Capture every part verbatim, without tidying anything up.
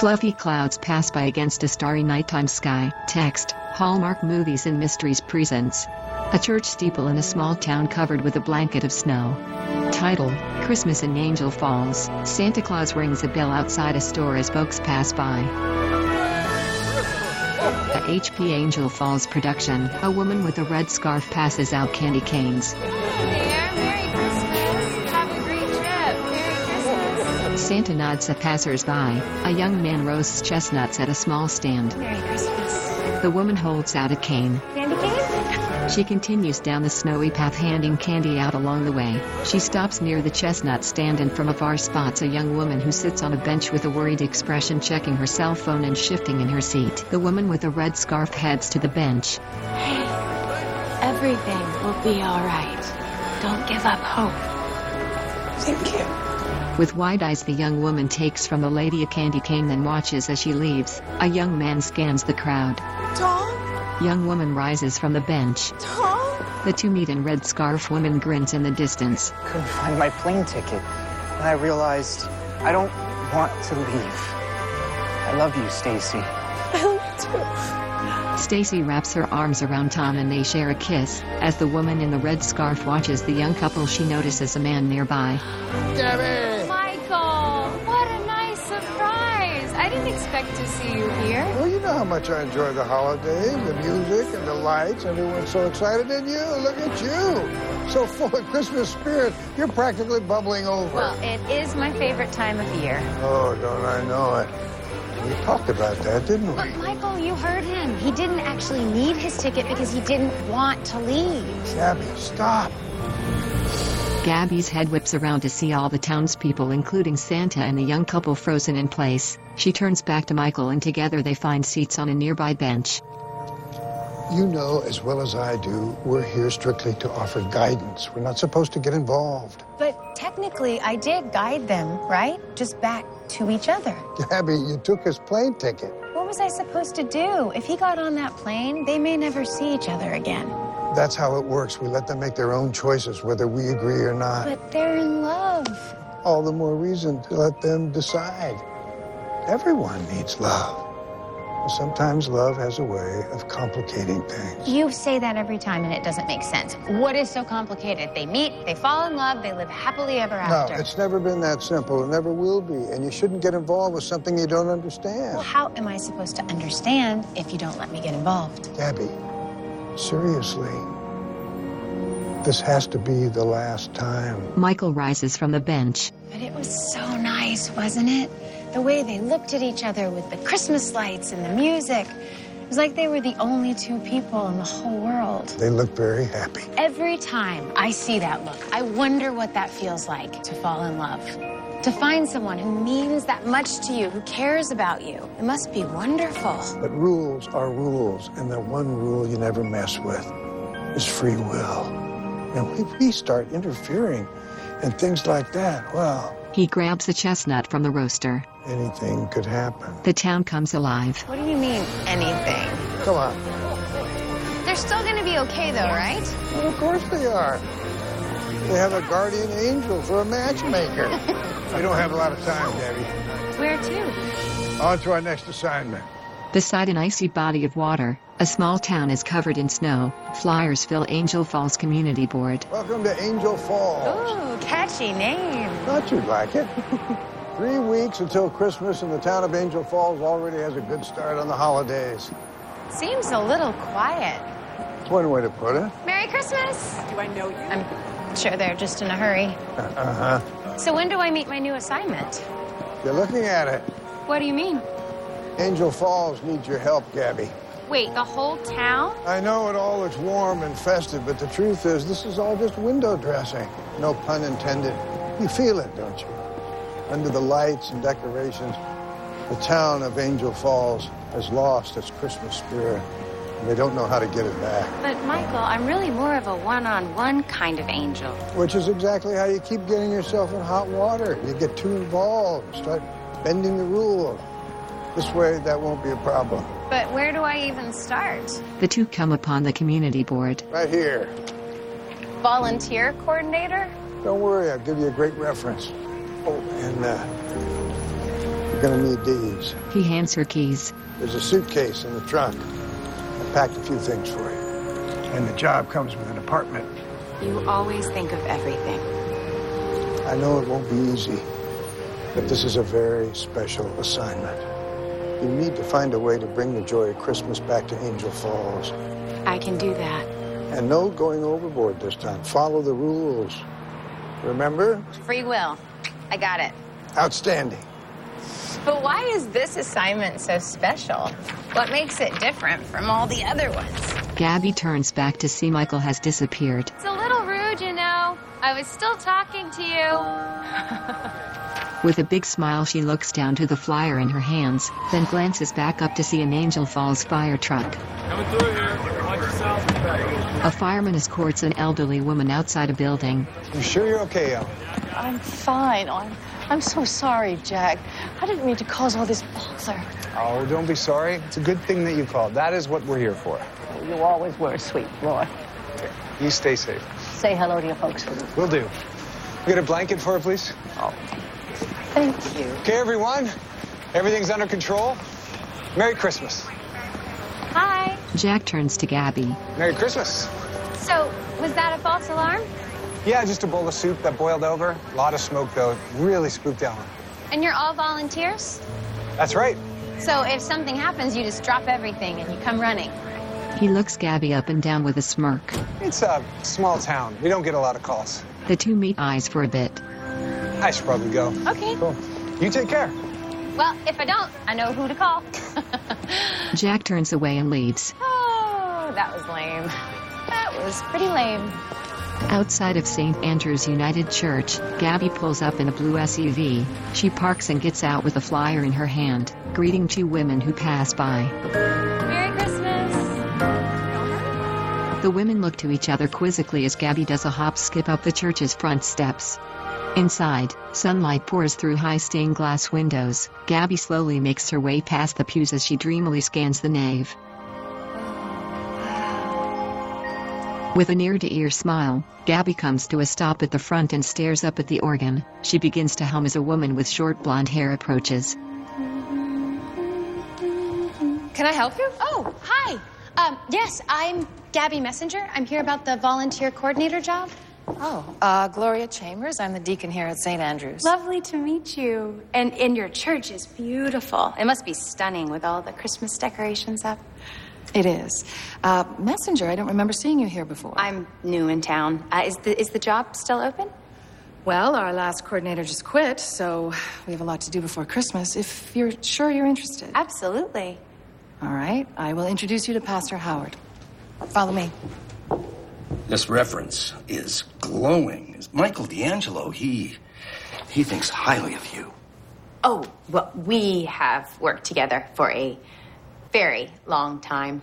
Fluffy clouds pass by against a starry nighttime sky. Text, Hallmark Movies and Mysteries presents a church steeple in a small town covered with a blanket of snow. Title, Christmas in Angel Falls. Santa Claus rings a bell outside a store as folks pass by. A H P Angel Falls production. A woman with a red scarf passes out candy canes. Merry Christmas. Have a great trip. Merry Christmas. Santa nods at passers-by. A young man roasts chestnuts at a small stand. Merry Christmas. The woman holds out a cane. Candy cane? She continues down the snowy path handing candy out along the way. She stops near the chestnut stand and from afar spots a young woman who sits on a bench with a worried expression, checking her cell phone and shifting in her seat. The woman with a red scarf heads to the bench. Hey, everything will be all right. Don't give up hope. Thank you. With wide eyes, the young woman takes from the lady a candy cane, then watches as she leaves. A young man scans the crowd. Tom? Young woman rises from the bench. Tom? The two meet and red scarf woman grins in the distance. Couldn't find my plane ticket. And I realized I don't want to leave. I love you, Stacy. I love you too. Stacy wraps her arms around Tom and they share a kiss. As the woman in the red scarf watches the young couple, she notices a man nearby. Gabby! Michael, what a nice surprise. I didn't expect to see you here. Well, you know how much I enjoy the holidays, the music and the lights. Everyone's so excited, and you, look at you. So full of Christmas spirit, you're practically bubbling over. Well, it is my favorite time of year. Oh, don't I know it. We talked about that, didn't we? But Michael, you heard him. He didn't actually need his ticket because he didn't want to leave. Gabby, stop. Gabby's head whips around to see all the townspeople, including Santa and the young couple, frozen in place. She turns back to Michael and together they find seats on a nearby bench. You know as well as I do, we're here strictly to offer guidance. We're not supposed to get involved. But technically, I did guide them, right? Just back to each other. Gabby, you took his plane ticket. What was I supposed to do? If he got on that plane, they may never see each other again. That's how it works. We let them make their own choices, whether we agree or not. But they're in love. All the more reason to let them decide. Everyone needs love. Sometimes love has a way of complicating things. You say that every time and it doesn't make sense. What is so complicated? They meet, they fall in love, they live happily ever after. No, it's never been that simple. It never will be. And you shouldn't get involved with something you don't understand. Well, how am I supposed to understand if you don't let me get involved? Gabby, seriously, this has to be the last time. Michael rises from the bench. But it was so nice, wasn't it? The way they looked at each other with the Christmas lights and the music. It was like they were the only two people in the whole world. They look very happy. Every time I see that look, I wonder what that feels like to fall in love. To find someone who means that much to you, who cares about you. It must be wonderful. But rules are rules, and the one rule you never mess with is free will. And if we start interfering in things like that, well... He grabs a chestnut from the roaster. Anything could happen. The town comes alive. What do you mean, anything? Come on. They're still gonna be okay, though, right? Well, of course they are. They have a guardian angel for a matchmaker. We don't have a lot of time, Gabby. Where to? On to our next assignment. Beside an icy body of water, a small town is covered in snow. Flyers fill Angel Falls Community Board. Welcome to Angel Falls. Ooh, catchy name. Thought you'd like it. Three weeks until Christmas, and the town of Angel Falls already has a good start on the holidays. Seems a little quiet. That's one way to put it. Merry Christmas. Do I know you? I'm sure they're just in a hurry. Uh-huh. So when do I meet my new assignment? You're looking at it. What do you mean? Angel Falls needs your help, Gabby. Wait, the whole town? I know it all looks warm and festive, but the truth is this is all just window dressing. No pun intended. You feel it, don't you? Under the lights and decorations, the town of Angel Falls has lost its Christmas spirit, and they don't know how to get it back. But, Michael, I'm really more of a one-on-one kind of angel. Which is exactly how you keep getting yourself in hot water. You get too involved, start bending the rules. This way, that won't be a problem. But where do I even start? The two come upon the community board. Right here. Volunteer coordinator? Don't worry, I'll give you a great reference. Oh, and uh, You're gonna need these. He hands her keys. There's a suitcase in the trunk. I packed a few things for you. And the job comes with an apartment. You always think of everything. I know it won't be easy, but this is a very special assignment. You need to find a way to bring the joy of Christmas back to Angel Falls. I can do that. And no going overboard this time. Follow the rules. Remember? Free will. I got it. Outstanding. But why is this assignment so special? What makes it different from all the other ones? Gabby turns back to see Michael has disappeared. It's a little rude, you know. I was still talking to you. With a big smile, she looks down to the flyer in her hands, then glances back up to see an Angel Falls fire truck. Coming through here. Watch yourself. A fireman escorts an elderly woman outside a building. You sure you're okay, Elle? I'm fine. I'm, I'm so sorry, Jack. I didn't mean to cause all this bother. Oh, don't be sorry. It's a good thing that you called. That is what we're here for. You always were, sweet boy. You stay safe. Say hello to your folks for me. Will do. We get a blanket for her, please? Oh, thank you. Okay, everyone. Everything's under control. Merry Christmas. Hi. Jack turns to Gabby. Merry Christmas. So, was that a false alarm? Yeah, just a bowl of soup that boiled over. A lot of smoke, though. Really spooked Ellen. And you're all volunteers? That's right. So if something happens, you just drop everything and you come running. He looks Gabby up and down with a smirk. It's a small town. We don't get a lot of calls. The two meet eyes for a bit. I should probably go. Okay. Cool. You take care. Well, if I don't, I know who to call. Jack turns away and leaves. Oh, that was lame. That was pretty lame. Outside of Saint Andrew's United Church, Gabby pulls up in a blue S U V. She parks and gets out with a flyer in her hand, greeting two women who pass by. Merry Christmas. The women look to each other quizzically as Gabby does a hop skip up the church's front steps. Inside, sunlight pours through high stained glass windows. Gabby slowly makes her way past the pews as she dreamily scans the nave. With an ear-to-ear smile, Gabby comes to a stop at the front and stares up at the organ. She begins to hum as a woman with short blonde hair approaches. Can I help you? Oh, hi. Um, yes, I'm Gabby Messenger. I'm here about the volunteer coordinator job. Oh, uh, Gloria Chambers. I'm the deacon here at Saint Andrew's. Lovely to meet you. And, and your church is beautiful. It must be stunning with all the Christmas decorations up. It is. Uh, Messenger, I don't remember seeing you here before. I'm new in town. Uh, is the is the job still open? Well, our last coordinator just quit, so we have a lot to do before Christmas. If you're sure you're interested. Absolutely. All right. I will introduce you to Pastor Howard. Follow me. This reference is glowing. Michael D'Angelo, he... he thinks highly of you. Oh, well, we have worked together for a very long time.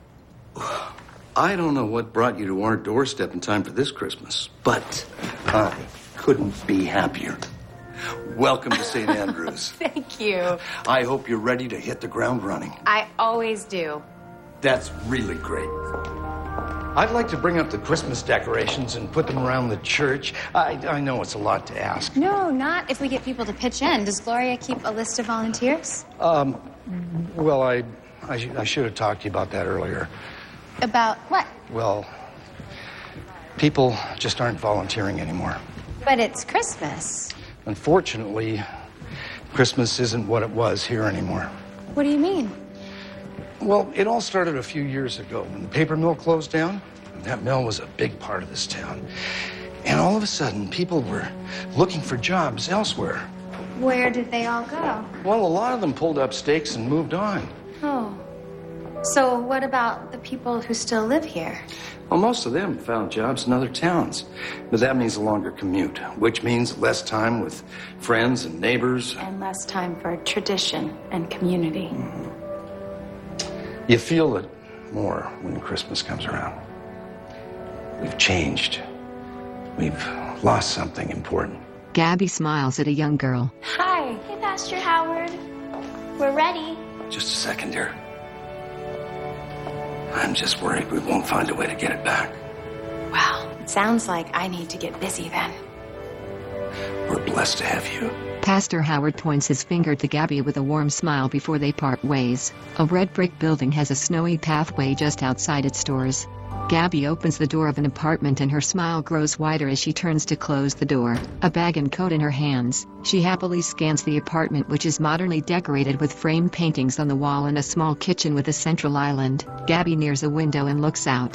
I don't know what brought you to our doorstep in time for this Christmas, but I couldn't be happier. Welcome to Saint Andrews. Thank you. I hope you're ready to hit the ground running. I always do. That's really great. I'd like to bring up the Christmas decorations and put them around the church. I, I know it's a lot to ask. No, not if we get people to pitch in. Does Gloria keep a list of volunteers? Um, well, I, I, sh- I should have talked to you about that earlier. About what? Well, people just aren't volunteering anymore. But it's Christmas. Unfortunately, Christmas isn't what it was here anymore. What do you mean? Well, it all started a few years ago when the paper mill closed down. That mill was a big part of this town. And all of a sudden, people were looking for jobs elsewhere. Where did they all go? Well, a lot of them pulled up stakes and moved on. Oh. So what about the people who still live here? Well, most of them found jobs in other towns. But that means a longer commute, which means less time with friends and neighbors. And less time for tradition and community. Mm-hmm. You feel it more when Christmas comes around. We've changed. We've lost something important. Gabby smiles at a young girl. Hi. Hey, Pastor Howard. We're ready. Just a second, dear. I'm just worried we won't find a way to get it back. Wow. It sounds like I need to get busy then. We're blessed to have you. Pastor Howard points his finger to Gabby with a warm smile before they part ways. A red brick building has a snowy pathway just outside its doors. Gabby opens the door of an apartment and her smile grows wider as she turns to close the door. A bag and coat in her hands, she happily scans the apartment, which is modernly decorated with framed paintings on the wall and a small kitchen with a central island. Gabby nears a window and looks out.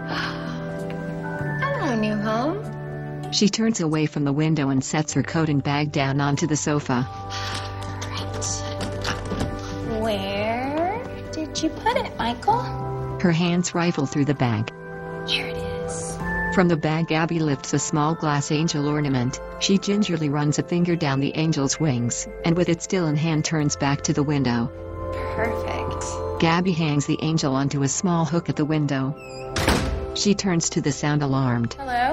Hello, new home. She turns away from the window and sets her coat and bag down onto the sofa. Right. Where did you put it, Michael? Her hands rifle through the bag. Here it is. From the bag, Gabby lifts a small glass angel ornament. She gingerly runs a finger down the angel's wings, and with it still in hand turns back to the window. Perfect. Gabby hangs the angel onto a small hook at the window. She turns to the sound, alarmed. Hello?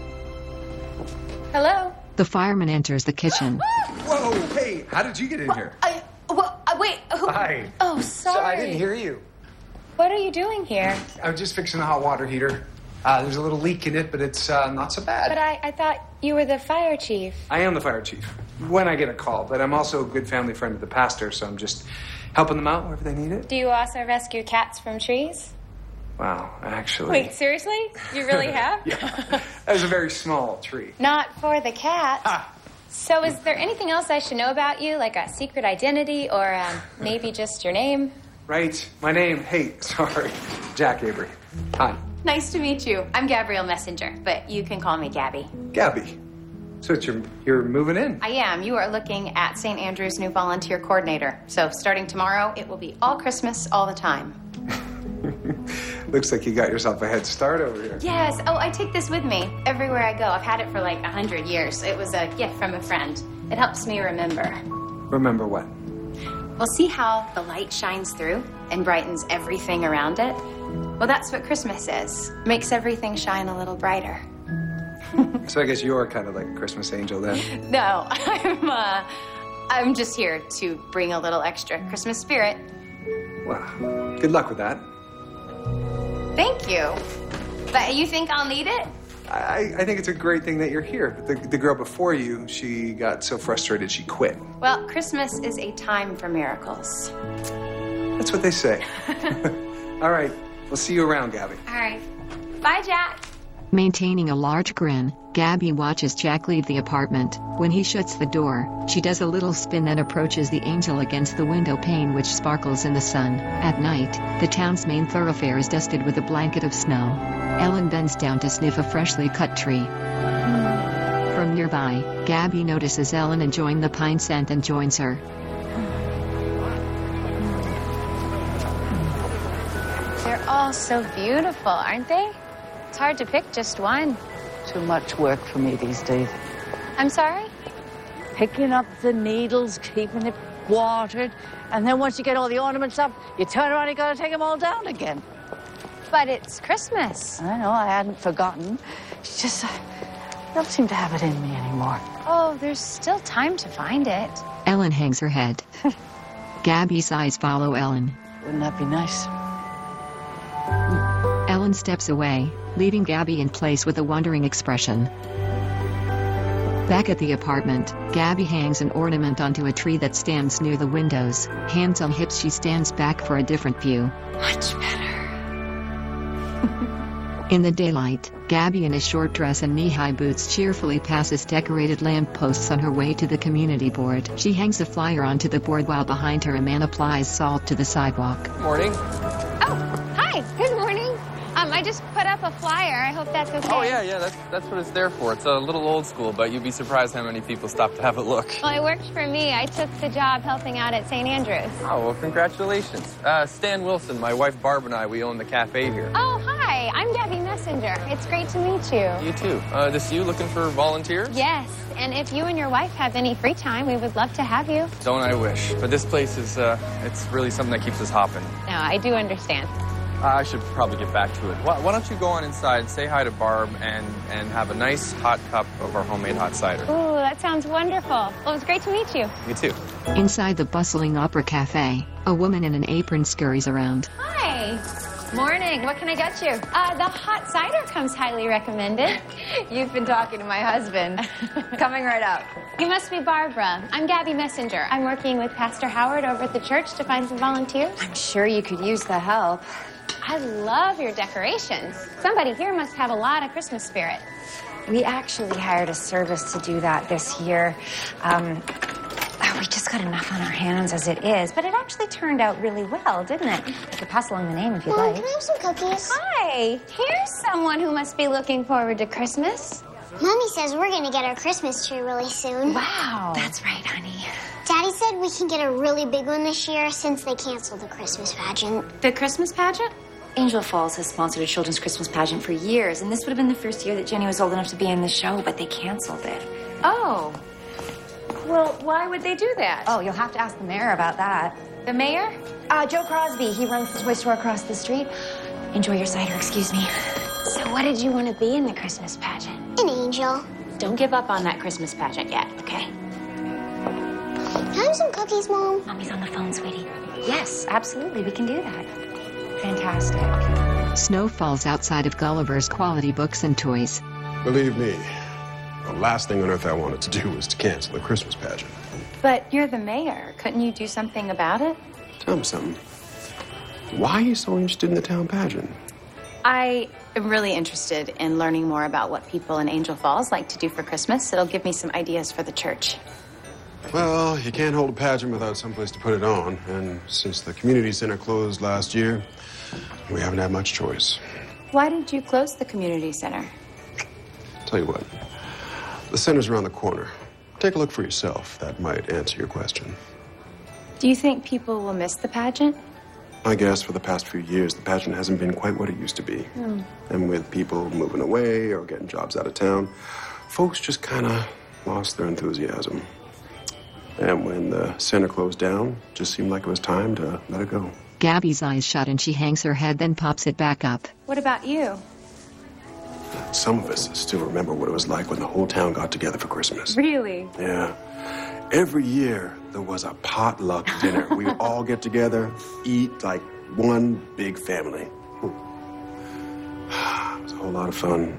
Hello? The fireman enters the kitchen. Whoa, hey, how did you get in here? I, well, uh, wait, who? Hi. Oh, sorry. So I didn't hear you. What are you doing here? I was just fixing the hot water heater. Uh, there's a little leak in it, but it's uh, not so bad. But I, I thought you were the fire chief. I am the fire chief when I get a call, but I'm also a good family friend of the pastor, so I'm just helping them out wherever they need it. Do you also rescue cats from trees? Wow, actually. Wait, seriously? You really have? Yeah. That was a very small tree. Not for the cat. Ah. So is there anything else I should know about you, like a secret identity or um, maybe just your name? Right. My name, hey, sorry, Jack Avery. Hi. Nice to meet you. I'm Gabrielle Messenger, but you can call me Gabby. Gabby. So it's your, you're moving in? I am. You are looking at Saint Andrew's new volunteer coordinator. So starting tomorrow, it will be all Christmas all the time. Looks like you got yourself a head start over here. Yes. Oh, I take this with me everywhere I go. I've had it for like a hundred years. It was a gift from a friend. It helps me remember. Remember what? Well, see how the light shines through and brightens everything around it? Well, that's what Christmas is. Makes everything shine a little brighter. So I guess you're kind of like a Christmas angel then. No, I'm, uh, I'm just here to bring a little extra Christmas spirit. Well, good luck with that. Thank you. But you think I'll need it? I, I think it's a great thing that you're here. The, the girl before you, she got so frustrated she quit. Well, Christmas is a time for miracles. That's what they say. All right, we'll see you around, Gabby. All right. Bye, Jack. Maintaining a large grin, Gabby watches Jack leave the apartment. When he shuts the door, she does a little spin and approaches the angel against the window pane, which sparkles in the sun. At night, the town's main thoroughfare is dusted with a blanket of snow. Ellen bends down to sniff a freshly cut tree. From nearby, Gabby notices Ellen enjoying the pine scent and joins her. They're all so beautiful, aren't they? It's hard to pick just one. Too much work for me these days. I'm sorry? Picking up the needles, keeping it watered, and then once you get all the ornaments up, you turn around and you gotta take them all down again. But it's Christmas. I know, I hadn't forgotten. It's just, I don't seem to have it in me anymore. Oh, there's still time to find it. Ellen hangs her head. Gabby's eyes follow Ellen. Wouldn't that be nice? Ellen steps away, leaving Gabby in place with a wondering expression. Back at the apartment, Gabby hangs an ornament onto a tree that stands near the windows. Hands on hips, she stands back for a different view. Much better. In the daylight, Gabby in a short dress and knee-high boots cheerfully passes decorated lampposts on her way to the community board. She hangs a flyer onto the board while behind her a man applies salt to the sidewalk. Morning. Oh, hi. Good morning. Um, I just put up a flyer. I hope that's okay. Oh, yeah, yeah, that's, that's what it's there for. It's a little old school, but you'd be surprised how many people stop to have a look. Well, it worked for me. I took the job helping out at Saint Andrew's. Oh, well, congratulations. Uh, Stan Wilson, my wife Barb and I, we own the cafe here. Oh, hi. I'm Gabby Messenger. It's great to meet you. You too. Uh, this you looking for volunteers? Yes, and if you and your wife have any free time, we would love to have you. Don't I wish. But this place is, uh, it's really something that keeps us hopping. No, I do understand. I should probably get back to it. Why, why don't you go on inside, say hi to Barb, and, and have a nice hot cup of our homemade hot cider. Ooh, that sounds wonderful. Well, it was great to meet you. You too. Inside the bustling Opera Cafe, a woman in an apron scurries around. Hi. Morning. What can I get you? Uh, the hot cider comes highly recommended. You've been talking to my husband. Coming right up. You must be Barbara. I'm Gabby Messenger. I'm working with Pastor Howard over at the church to find some volunteers. I'm sure you could use the help. I love your decorations. Somebody here must have a lot of Christmas spirit. We actually hired a service to do that this year. Um, we just got enough on our hands as it is, but it actually turned out really well, didn't it? I could pass along the name if you'd Mom, like. can I have some cookies? Hi. Here's someone who must be looking forward to Christmas. Mommy says we're going to get our Christmas tree really soon. Wow. That's right, honey. Daddy said we can get a really big one this year since they canceled the Christmas pageant. The Christmas pageant? Angel Falls has sponsored a children's Christmas pageant for years, and this would have been the first year that Jenny was old enough to be in the show, but they canceled it. Oh. Well, why would they do that? Oh, you'll have to ask the mayor about that. The mayor? Uh, Joe Crosby. He runs the toy store across the street. Enjoy your cider, excuse me. So what did you want to be in the Christmas pageant? An angel. Don't give up on that Christmas pageant yet, okay? Can I have some cookies, Mom? Mommy's on the phone, sweetie. Yes, absolutely. We can do that. Fantastic. Snow falls outside of Gulliver's Quality Books and Toys. Believe me, the last thing on earth I wanted to do was to cancel the Christmas pageant. But you're the mayor. Couldn't you do something about it? Tell me something. Why are you so interested in the town pageant? I am really interested in learning more about what people in Angel Falls like to do for Christmas. It'll give me some ideas for the church. Well, you can't hold a pageant without someplace to put it on. And since the community center closed last year, we haven't had much choice. Why did you close the community center? Tell you what, the center's around the corner. Take a look for yourself. That might answer your question. Do you think people will miss the pageant? I guess for the past few years, the pageant hasn't been quite what it used to be. Hmm. And with people moving away or getting jobs out of town, folks just kind of lost their enthusiasm. And when the center closed down, it just seemed like it was time to let it go. Gabby's eyes shut and she hangs her head, then pops it back up. What about you? Some of us still remember what it was like when the whole town got together for Christmas. Really? Yeah. Every year, there was a potluck dinner. We would all get together, eat like one big family. It was a whole lot of fun.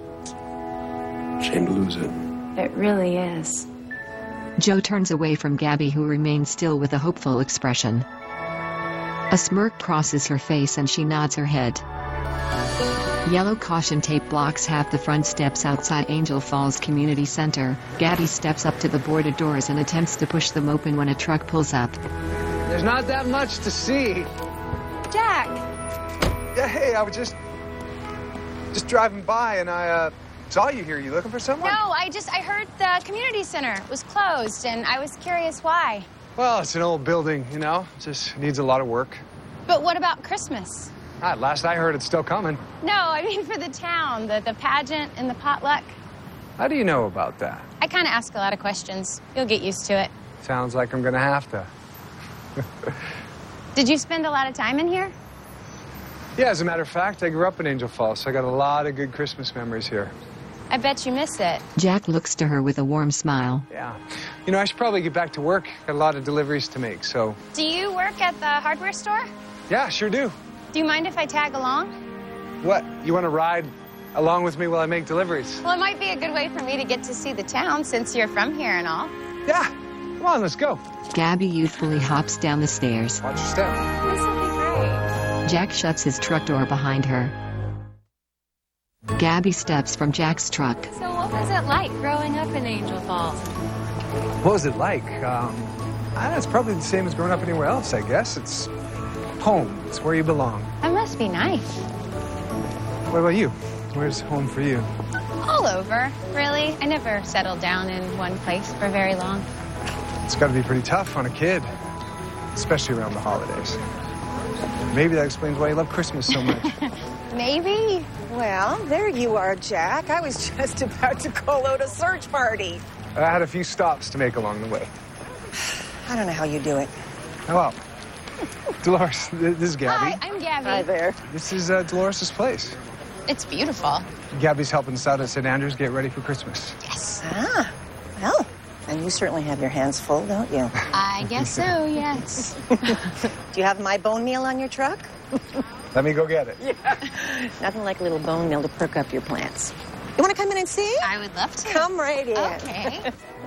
Shame to lose it. It really is. Joe turns away from Gabby, who remains still with a hopeful expression. A smirk crosses her face and she nods her head. Yellow caution tape blocks half the front steps outside Angel Falls Community Center. Gabby steps up to the boarded doors and attempts to push them open when a truck pulls up. There's not that much to see. Jack! Yeah, hey, I was just... just driving by and I, uh, saw you here. You looking for someone? No, I just, I heard the community center was closed and I was curious why. Well, it's an old building, you know? It just needs a lot of work. But what about Christmas? Ah, last I heard, it's still coming. No, I mean for the town, the, the pageant and the potluck. How do you know about that? I kind of ask a lot of questions. You'll get used to it. Sounds like I'm gonna have to. Did you spend a lot of time in here? Yeah, as a matter of fact, I grew up in Angel Falls, so I got a lot of good Christmas memories here. I bet you miss it. Jack looks to her with a warm smile. Yeah. You know, I should probably get back to work. Got a lot of deliveries to make, so... Do you work at the hardware store? Yeah, sure do. Do you mind if I tag along? What? You want to ride along with me while I make deliveries? Well, it might be a good way for me to get to see the town since you're from here and all. Yeah. Come on, let's go. Gabby youthfully hops down the stairs. Watch your step. This will be great. Jack shuts his truck door behind her. Gabby steps from Jack's truck. So what was it like growing up in Angel Falls? What was it like? Um, I don't know, it's probably the same as growing up anywhere else, I guess. It's home. It's where you belong. That must be nice. What about you? Where's home for you? All over, really. I never settled down in one place for very long. It's got to be pretty tough on a kid, especially around the holidays. Maybe that explains why you love Christmas so much. Maybe. Well, there you are, Jack. I was just about to call out a search party. I had a few stops to make along the way. I don't know how you do it. Hello. Dolores, this is Gabby. Hi, I'm Gabby. Hi there. This is uh, Dolores' place. It's beautiful. Gabby's helping us out at Saint Andrews get ready for Christmas. Yes. Ah, well, and you certainly have your hands full, don't you? I guess so, yes. Do you have my bone meal on your truck? Let me go get it. Yeah. Nothing like a little bone meal to perk up your plants. You want to come in and see? I would love to. Come right in. Okay.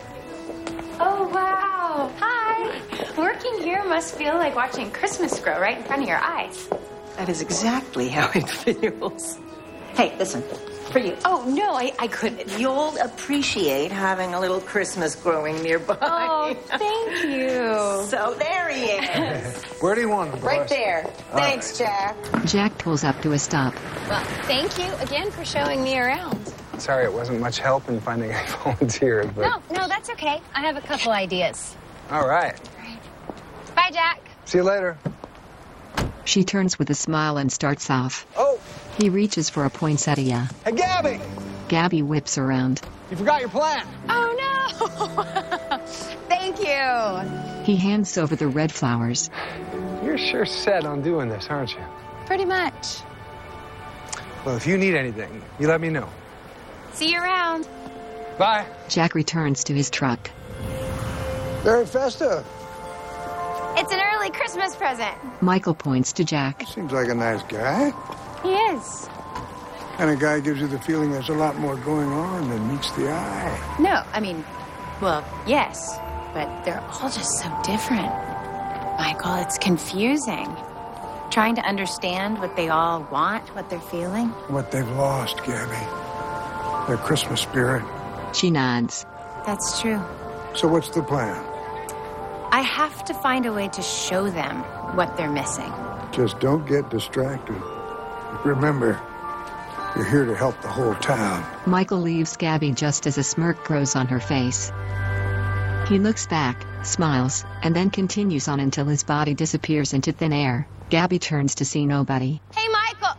Oh, wow. Hi. Working here must feel like watching Christmas grow right in front of your eyes. That is exactly how it feels. Hey, listen, for you. Oh, no, I, I couldn't. You'll appreciate having a little Christmas growing nearby. Oh, thank you. So there he is. Where do you want him, Right there. All Thanks, Jack. Jack pulls up to a stop. Well, thank you again for showing me around. Sorry, it wasn't much help in finding a volunteer, but... No, no, that's okay. I have a couple ideas. All right. Bye, Jack. See you later. She turns with a smile and starts off. Oh! He reaches for a poinsettia. Hey, Gabby! Gabby whips around. You forgot your plant. Oh, no! Thank you. He hands over the red flowers. You're sure set on doing this, aren't you? Pretty much. Well, if you need anything, you let me know. See you around. Bye. Jack returns to his truck. Very festive. It's an early Christmas present. Michael points to Jack. Seems like a nice guy. He is. Kind of guy gives you the feeling there's a lot more going on than meets the eye. No, I mean, well, yes, but they're all just so different. Michael, it's confusing. Trying to understand what they all want, what they're feeling. What they've lost, Gabby. Their Christmas spirit. She nods. That's true. So what's the plan? I have to find a way to show them what they're missing. Just don't get distracted. Remember, you're here to help the whole town. Michael leaves Gabby just as a smirk grows on her face. He looks back, smiles, and then continues on until his body disappears into thin air. Gabby turns to see nobody. Hey, Michael!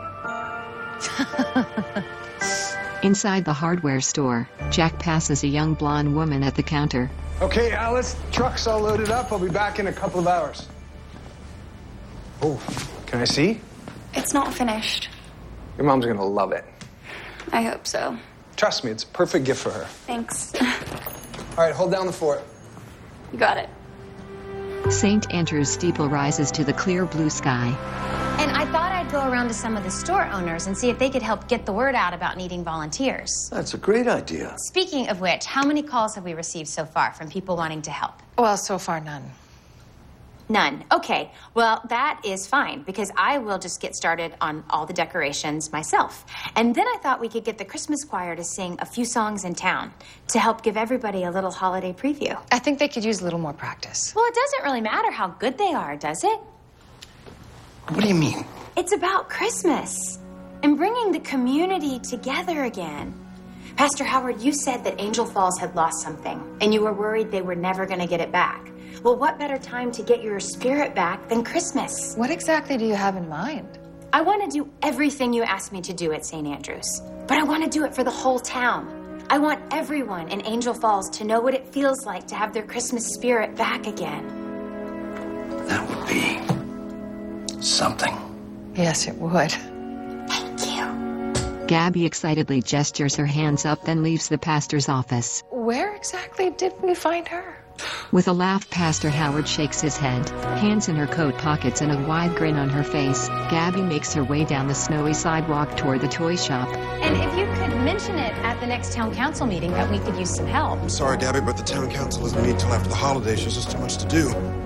Inside the hardware store, Jack passes a young blonde woman at the counter. Okay, Alice, truck's all loaded up. I'll be back in a couple of hours. Oh, can I see? It's not finished. Your mom's gonna love it. I hope so. Trust me, it's a perfect gift for her. Thanks. All right, hold down the fort. You got it. Saint Andrew's steeple rises to the clear blue sky. And I thought I'd go around to some of the store owners and see if they could help get the word out about needing volunteers. That's a great idea. Speaking of which, how many calls have we received so far from people wanting to help? Well, so far, none. None. Okay. Well, that is fine, because I will just get started on all the decorations myself. And then I thought we could get the Christmas choir to sing a few songs in town to help give everybody a little holiday preview. I think they could use a little more practice. Well, it doesn't really matter how good they are, does it? What do you mean? It's about Christmas and bringing the community together again. Pastor Howard, you said that Angel Falls had lost something, and you were worried they were never going to get it back. Well, what better time to get your spirit back than Christmas? What exactly do you have in mind? I want to do everything you asked me to do at Saint Andrews, but I want to do it for the whole town. I want everyone in Angel Falls to know what it feels like to have their Christmas spirit back again. That would be something. Yes, it would. Thank you. Gabby excitedly gestures her hands up, then leaves the pastor's office. Where exactly did we find her? With a laugh, Pastor Howard shakes his head, hands in her coat pockets and a wide grin on her face. Gabby makes her way down the snowy sidewalk toward the toy shop. And if you could mention it at the next town council meeting that we could use some help. I'm sorry, Gabby, but the town council doesn't meet till after the holidays. There's just too much to do.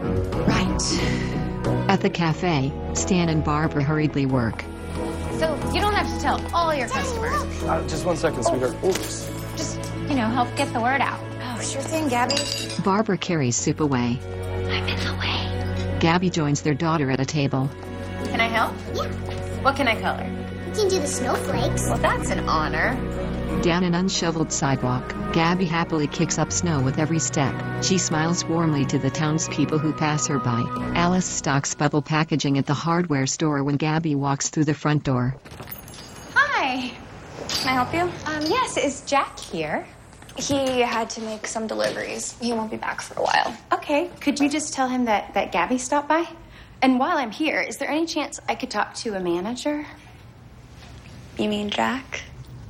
Right. At the cafe, Stan and Barbara hurriedly work. So you don't have to tell all your customers. Uh, just one second, sweetheart. Oops. Just, you know, help get the word out. Oh, sure thing, Gabby. Barbara carries soup away. I'm in the way. Gabby joins their daughter at a table. Can I help? Yeah. What can I color? You can do the snowflakes. Well, that's an honor. Down an unshoveled sidewalk, Gabby happily kicks up snow with every step. She smiles warmly to the townspeople who pass her by. Alice stocks bubble packaging at the hardware store when Gabby walks through the front door. Hi. Can I help you? Um, yes, is Jack here? He had to make some deliveries. He won't be back for a while. Okay. Could you just tell him that, that Gabby stopped by? And while I'm here, is there any chance I could talk to a manager? You mean Jack?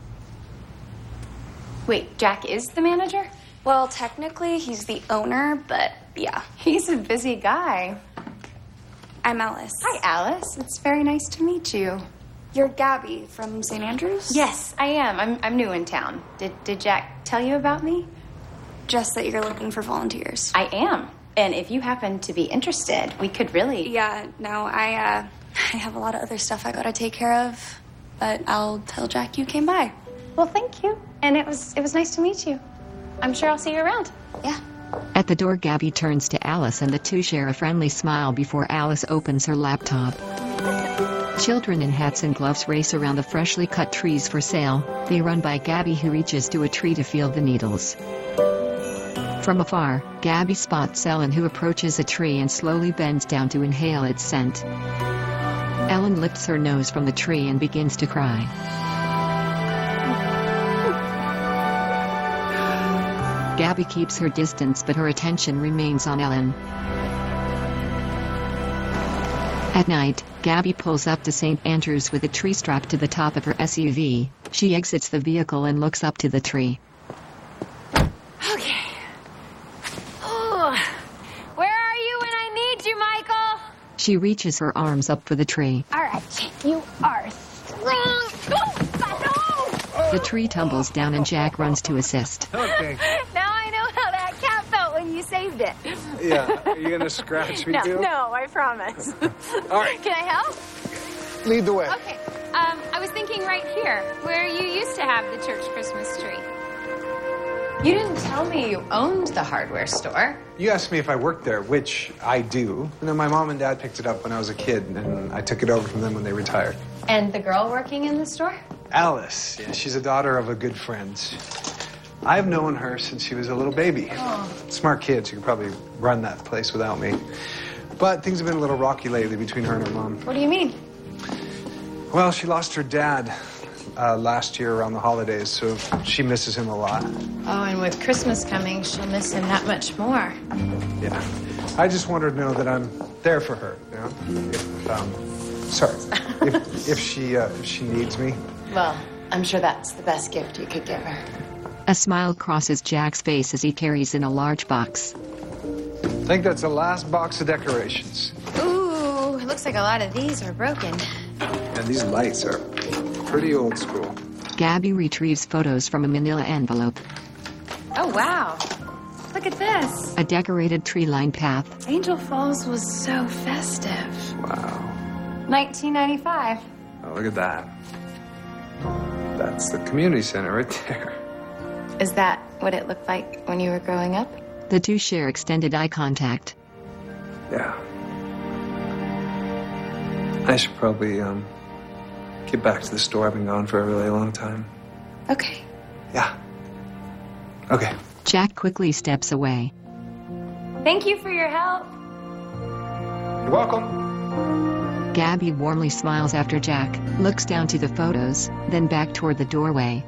Wait, Jack is the manager? Well, technically, he's the owner, but yeah. He's a busy guy. I'm Alice. Hi, Alice. It's very nice to meet you. You're Gabby from Saint Andrews? Yes, I am. I'm, I'm new in town. Did, did Jack tell you about me? Just that you're looking for volunteers. I am. And if you happen to be interested, we could really... Yeah, no, I, uh, I have a lot of other stuff I gotta take care of. But I'll tell Jack you came by. Well, thank you. And it was, it was nice to meet you. I'm sure I'll see you around. Yeah. At the door, Gabby turns to Alice and the two share a friendly smile before Alice opens her laptop. Children in hats and gloves race around the freshly cut trees for sale. They run by Gabby, who reaches to a tree to feel the needles. From afar, Gabby spots Ellen, who approaches a tree and slowly bends down to inhale its scent. Ellen lifts her nose from the tree and begins to cry. Gabby keeps her distance, but her attention remains on Ellen. At night, Gabby pulls up to Saint Andrews with a tree strapped to the top of her S U V. She exits the vehicle and looks up to the tree. Okay. Oh, where are you when I need you, Michael? She reaches her arms up for the tree. All right, you are strong. Oh, no! The tree tumbles down and Jack runs to assist. Okay. Now I know how that cat felt when you saved it. Yeah, are you gonna scratch me no, too? No, I promise. All right. Can I help? Lead the way. Okay. Um, I was thinking right here, where you used to have the church Christmas tree. You didn't tell me you owned the hardware store. You asked me if I worked there, which I do. And then my mom and dad picked it up when I was a kid, and I took it over from them when they retired. And the girl working in the store? Alice. Yeah, she's a daughter of a good friend. I've known her since she was a little baby. Oh. Smart kid. She could probably run that place without me. But things have been a little rocky lately between her and her mom. What do you mean? Well, she lost her dad uh, last year around the holidays, so she misses him a lot. Oh, and with Christmas coming, she'll miss him that much more. Yeah. I just want her to know that I'm there for her, you know? If, um, sorry. if, if she, uh, if she needs me. Well, I'm sure that's the best gift you could give her. A smile crosses Jack's face as he carries in a large box. I think that's the last box of decorations. Ooh, it looks like a lot of these are broken. And these lights are pretty old school. Gabby retrieves photos from a manila envelope. Oh, wow. Look at this. A decorated tree-lined path. Angel Falls was so festive. Wow. nineteen ninety-five. Oh, look at that. That's the community center right there. Is that what it looked like when you were growing up? The two share extended eye contact. Yeah. I should probably, um, get back to the store. I've been gone for a really long time. Okay. Yeah. Okay. Jack quickly steps away. Thank you for your help. You're welcome. Gabby warmly smiles after Jack looks down to the photos, then back toward the doorway.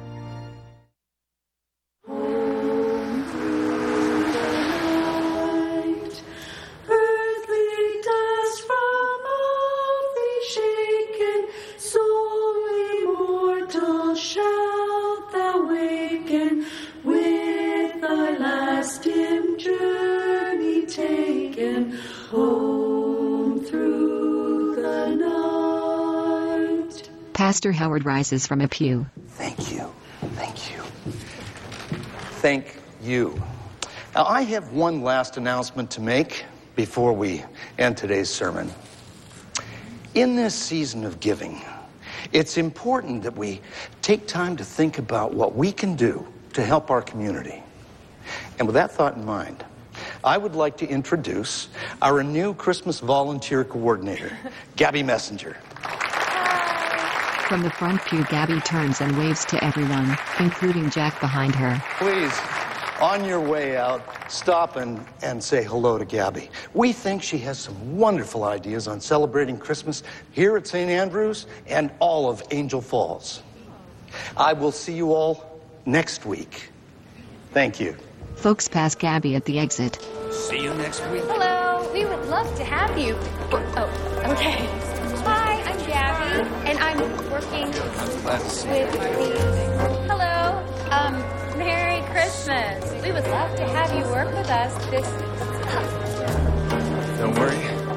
Pastor Howard rises from a pew. Thank you. Thank you. Thank you. Now, I have one last announcement to make before we end today's sermon. In this season of giving, it's important that we take time to think about what we can do to help our community. And with that thought in mind, I would like to introduce our new Christmas volunteer coordinator, Gabby Messenger. From the front pew, Gabby turns and waves to everyone, including Jack behind her. Please, on your way out, stop and, and say hello to Gabby. We think she has some wonderful ideas on celebrating Christmas here at Saint Andrews and all of Angel Falls. I will see you all next week. Thank you. Folks pass Gabby at the exit. See you next week. Hello, we would love to have you. Oh, okay. Hi, I'm Gabby, and I'm working I'm glad to see with the... Hello, um, Merry Christmas. We would love to have you work with us this... Don't worry.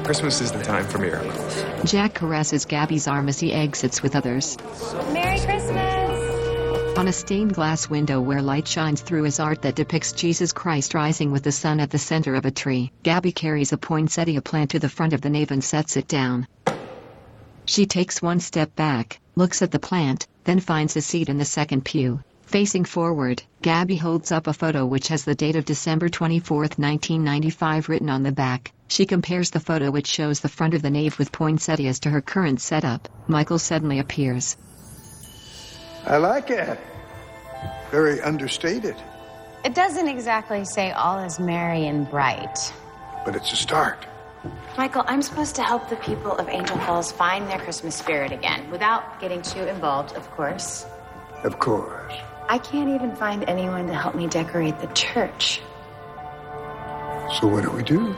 Christmas is the time for miracles. Jack caresses Gabby's arm as he exits with others. Merry Christmas! On a stained glass window where light shines through is art that depicts Jesus Christ rising with the sun at the center of a tree. Gabby carries a poinsettia plant to the front of the nave and sets it down. She takes one step back, looks at the plant, then finds a seat in the second pew. Facing forward, Gabby holds up a photo which has the date of December twenty-fourth, nineteen ninety-five written on the back. She compares the photo which shows the front of the nave with poinsettias to her current setup. Michael suddenly appears. I like it. Very understated, It doesn't exactly say all is merry and bright. but it's a start. Michael, I'm supposed to help the people of Angel Falls find their Christmas spirit again, without getting too involved, of course. Of course. I can't even find anyone to help me decorate the church. So what do we do?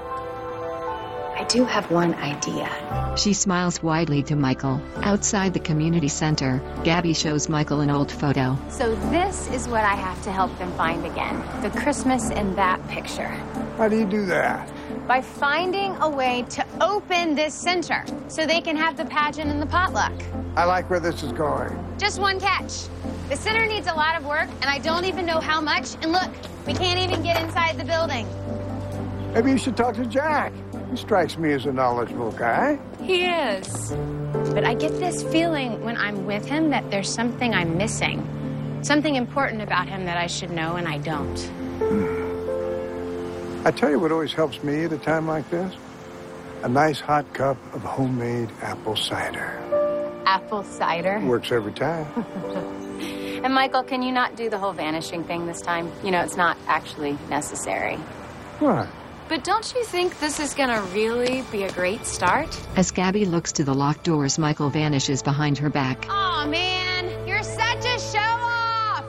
I do have one idea. She smiles widely to Michael. Outside the community center, Gabby shows Michael an old photo. So this is what I have to help them find again. The Christmas in that picture. How do you do that? By finding a way to open this center so they can have the pageant and the potluck. I like where this is going. Just one catch. The center needs a lot of work, and I don't even know how much. And look, we can't even get inside the building. Maybe you should talk to Jack. He strikes me as a knowledgeable guy. He is. But I get this feeling when I'm with him that there's something I'm missing. Something important about him that I should know, and I don't. Hmm. I tell you what always helps me at a time like this? A nice hot cup of homemade apple cider. Apple cider? Works every time. And Michael, can you not do the whole vanishing thing this time? You know, it's not actually necessary. What? But don't you think this is gonna really be a great start? As Gabby looks to the locked doors, Michael vanishes behind her back. Aw, man, you're such a show-off!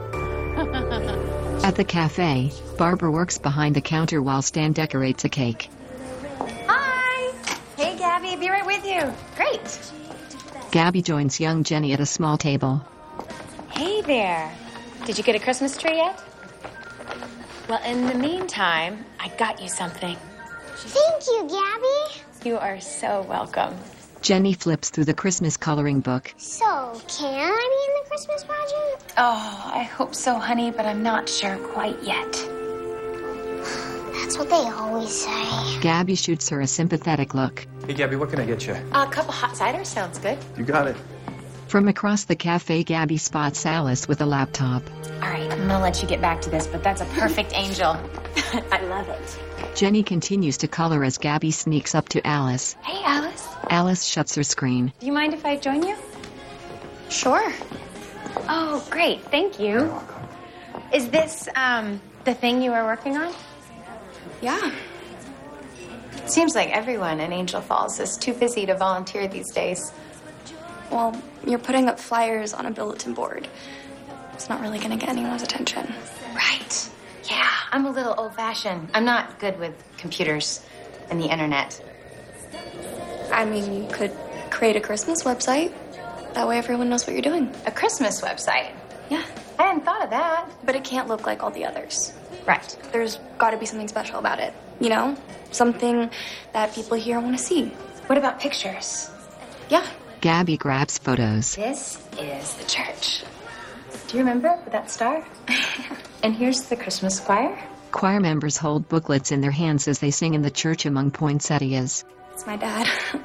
At the cafe, Barbara works behind the counter while Stan decorates a cake. Hi! Hey, Gabby, be right with you. Great. Gabby joins young Jenny at a small table. Hey there. Did you get a Christmas tree yet? Well, in the meantime, I got you something. Thank you, Gabby. You are so welcome. Jenny flips through the Christmas coloring book. So, can I be in the Christmas pageant? Oh, I hope so, honey, but I'm not sure quite yet. That's what they always say. Gabby shoots her a sympathetic look. Hey, Gabby, what can I get you? A cup of hot cider sounds good. You got it. From across the cafe, Gabby spots Alice with a laptop. All right, I'm gonna let you get back to this, but that's a perfect angel. I love it. Jenny continues to color as Gabby sneaks up to Alice. Hey, Alice. Alice shuts her screen. Do you mind if I join you? Sure. Oh, great. Thank you. Is this, um, the thing you were working on? Yeah. Seems like everyone in Angel Falls is too busy to volunteer these days. Well, you're putting up flyers on a bulletin board. It's not really gonna get anyone's attention. Right. Yeah, I'm a little old-fashioned. I'm not good with computers and the internet. I mean, you could create a Christmas website. That way everyone knows what you're doing. A Christmas website? Yeah. I hadn't thought of that. But it can't look like all the others. Right. There's gotta be something special about it. You know? Something that people here want to see. What about pictures? Yeah. Gabby grabs photos. This is the church. Do you remember with that star? And here's the Christmas choir. Choir members hold booklets in their hands as they sing in the church among poinsettias. It's my dad.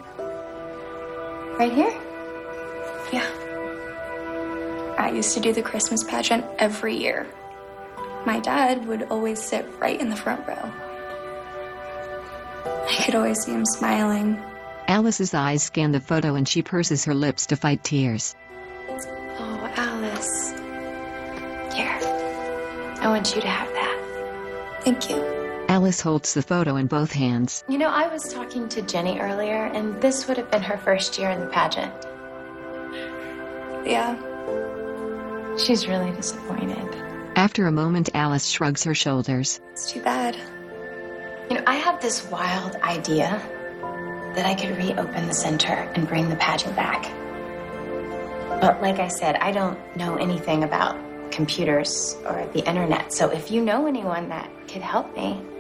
Right here? Yeah. I used to do the Christmas pageant every year. My dad would always sit right in the front row. I could always see him smiling. Alice's eyes scan the photo and she purses her lips to fight tears. Oh, Alice. Here. I want you to have that. Thank you. Alice holds the photo in both hands. You know, I was talking to Jenny earlier, and this would have been her first year in the pageant. Yeah. She's really disappointed. After a moment, Alice shrugs her shoulders. It's too bad. You know, I have this wild idea that I could reopen the center and bring the pageant back. But like I said, I don't know anything about computers or the internet, so if you know anyone that could help me.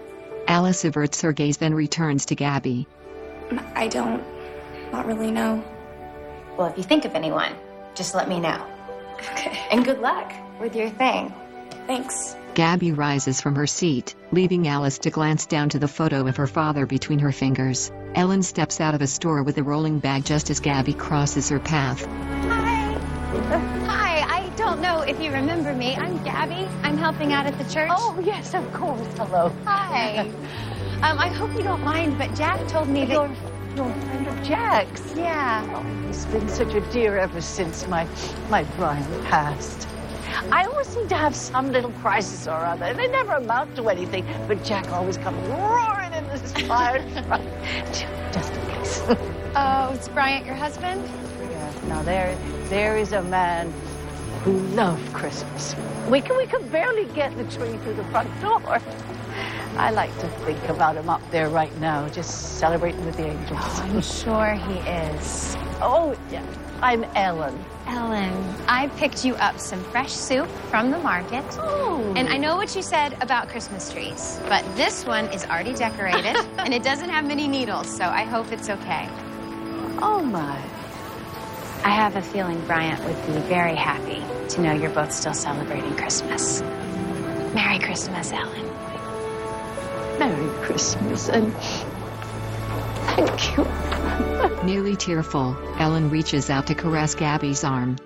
Alice averts her gaze, then returns to Gabby. I don't, not really know. Well, if you think of anyone, just let me know. Okay. And good luck with your thing. Thanks. Gabby rises from her seat, leaving Alice to glance down to the photo of her father between her fingers. Ellen steps out of a store with a rolling bag just as Gabby crosses her path. Hi. Hi, I don't know if you remember me. I'm Gabby. I'm helping out at the church. Oh, yes, of course. Hello. Hi. um, I hope you don't mind, but Jack told me that... You're, you're a friend of Jack's? Yeah. Oh, he's been such a dear ever since my, my Brian passed. I always seem to have some little crisis or other. They never amount to anything, but Jack always comes roaring in this fire truck, just in case. Oh, is Bryant your husband? Yeah, now there, there is a man who loved Christmas. We can, we can barely get the tree through the front door. I like to think about him up there right now, just celebrating with the angels. Oh, I'm sure he is. Oh, yeah. I'm Ellen. Ellen, I picked you up some fresh soup from the market. Oh. And I know what you said about Christmas trees, but this one is already decorated, and it doesn't have many needles, so I hope it's okay. Oh, my. I have a feeling Bryant would be very happy to know you're both still celebrating Christmas. Merry Christmas, Ellen. Merry Christmas, and thank you. Nearly tearful, Ellen reaches out to caress Gabby's arm.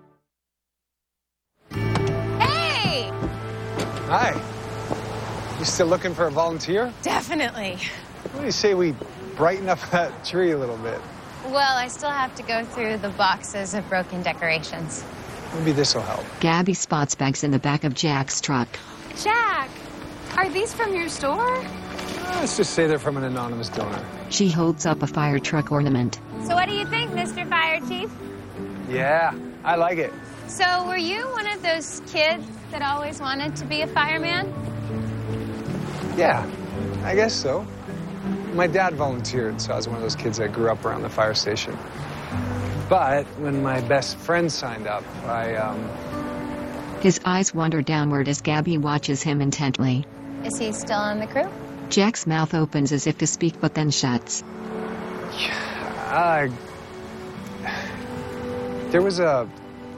Hey! Hi. You still looking for a volunteer? Definitely. What do you say we brighten up that tree a little bit? Well, I still have to go through the boxes of broken decorations. Maybe this will help. Gabby spots bags in the back of Jack's truck. Jack, are these from your store? Let's just say they're from an anonymous donor. She holds up a fire truck ornament. So what do you think, Mister Fire Chief? Yeah, I like it. So were you one of those kids that always wanted to be a fireman? Yeah, I guess so. My dad volunteered, so I was one of those kids that grew up around the fire station. But when my best friend signed up, I, um... His eyes wander downward as Gabby watches him intently. Is he still on the crew? Jack's mouth opens as if to speak, but then shuts. Uh, there was a...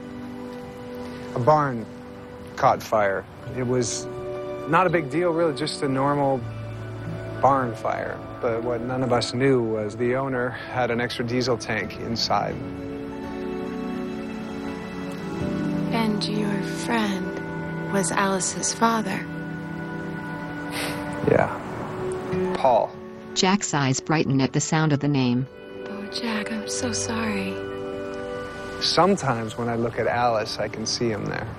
a barn caught fire. It was not a big deal, really, just a normal barn fire. But what none of us knew was the owner had an extra diesel tank inside. And your friend was Alice's father. Yeah. Paul. Jack's eyes brighten at the sound of the name. Oh, Jack, I'm so sorry. Sometimes when I look at Alice, I can see him there.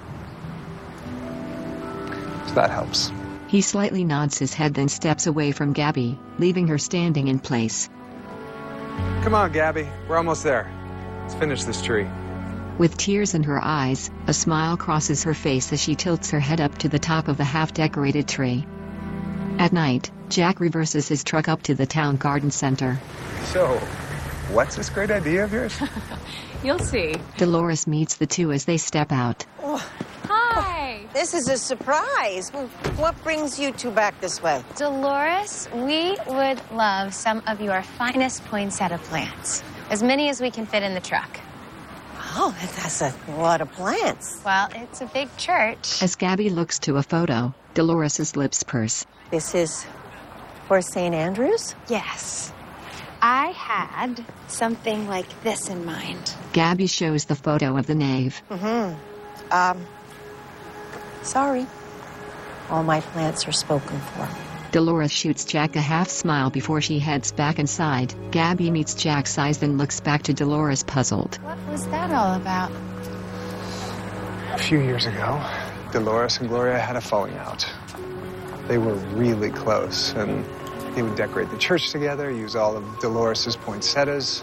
So that helps. He slightly nods his head, then steps away from Gabby, leaving her standing in place. Come on, Gabby. We're almost there. Let's finish this tree. With tears in her eyes, a smile crosses her face as she tilts her head up to the top of the half-decorated tree. At night, Jack reverses his truck up to the town garden center. So, what's this great idea of yours? You'll see. Dolores meets the two as they step out. Oh, Hi. this is a surprise. What brings you two back this way? Dolores, we would love some of your finest poinsettia plants. As many as we can fit in the truck. Oh, that's a lot of plants. Well, it's a big church. As Gabby looks to a photo, Dolores' lips purse. This is for Saint Andrews? Yes. I had something like this in mind. Gabby shows the photo of the nave. Mm-hmm. Um, sorry. All my plants are spoken for. Dolores shoots Jack a half smile before she heads back inside. Gabby meets Jack's eyes, then looks back to Dolores, puzzled. What was that all about? A few years ago, Dolores and Gloria had a falling out. They were really close, and they would decorate the church together, use all of Dolores' poinsettias.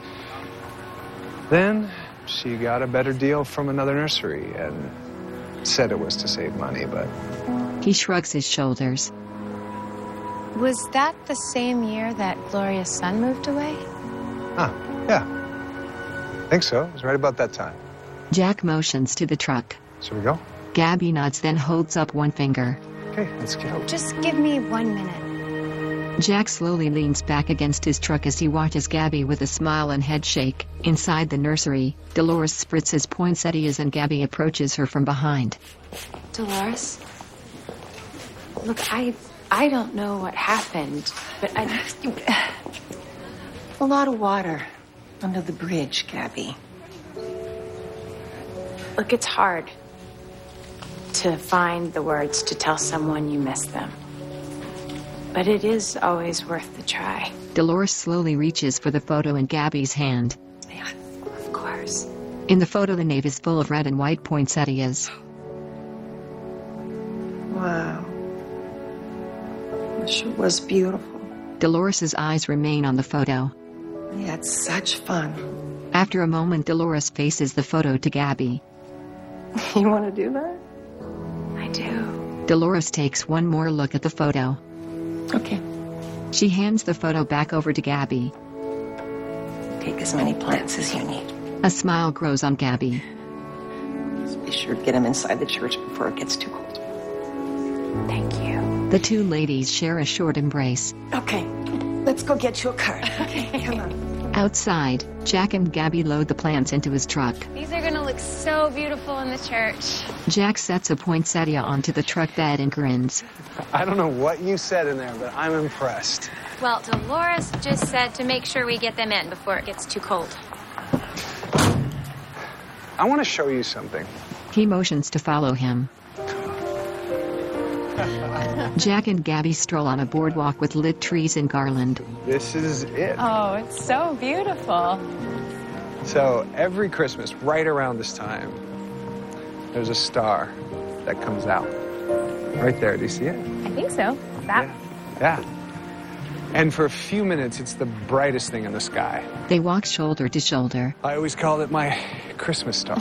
Then she got a better deal from another nursery and said it was to save money, but... He shrugs his shoulders. Was that the same year that Gloria's son moved away? Huh, yeah. I think so. It was right about that time. Jack motions to the truck. Should we go? Gabby nods, then holds up one finger. Okay, let's go. Just give me one minute. Jack slowly leans back against his truck as he watches Gabby with a smile and head shake. Inside the nursery, Dolores spritzes poinsettias and Gabby approaches her from behind. Dolores? Look, I I don't know what happened, but I... A lot of water under the bridge, Gabby. Look, it's hard to find the words to tell someone you miss them. But it is always worth the try. Dolores slowly reaches for the photo in Gabby's hand. Yeah, of course. In the photo, the nave is full of red and white poinsettias. Wow. It sure was beautiful. Dolores's eyes remain on the photo. We had such fun. After a moment, Dolores faces the photo to Gabby. You want to do that? I do. Dolores takes one more look at the photo. Okay. She hands the photo back over to Gabby. Take as many plants as you need. A smile grows on Gabby. Just be sure to get them inside the church before it gets too cold. Thank you. The two ladies share a short embrace. Okay, let's go get you a cart. Okay, come on. Outside, Jack and Gabby load the plants into his truck. These are gonna look so beautiful in the church. Jack sets a poinsettia onto the truck bed and grins. I don't know what you said in there, but I'm impressed. Well, Dolores just said to make sure we get them in before it gets too cold. I want to show you something. He motions to follow him. Jack and Gabby stroll on a boardwalk with lit trees and garland. This is it. Oh, it's so beautiful. So every Christmas, right around this time, there's a star that comes out. Right there, do you see it? I think so. That? Yeah. yeah. And for a few minutes, it's the brightest thing in the sky. They walk shoulder to shoulder. I always called it my Christmas star.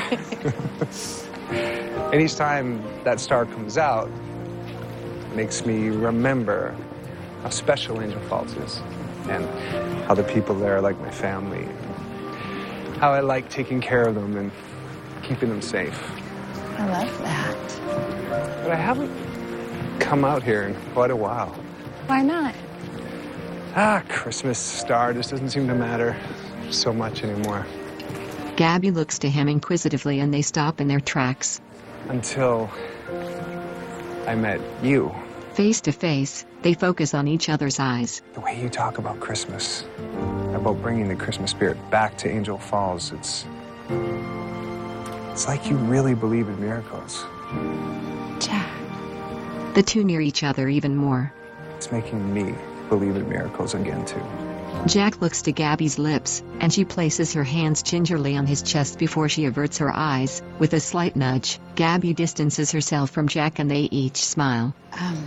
And each time that star comes out, it makes me remember how special Angel Falls is and how the people there are like my family. How I like taking care of them and keeping them safe. I love that. But I haven't come out here in quite a while. Why not? Ah, Christmas star just doesn't seem to matter so much anymore. Gabby looks to him inquisitively and they stop in their tracks. Until I met you. Face to face, they focus on each other's eyes. The way you talk about Christmas, about bringing the Christmas spirit back to Angel Falls, it's... It's like you really believe in miracles. Jack. The two near each other even more. It's making me believe in miracles again, too. Jack looks to Gabby's lips, and she places her hands gingerly on his chest before she averts her eyes. With a slight nudge, Gabby distances herself from Jack and they each smile. Um,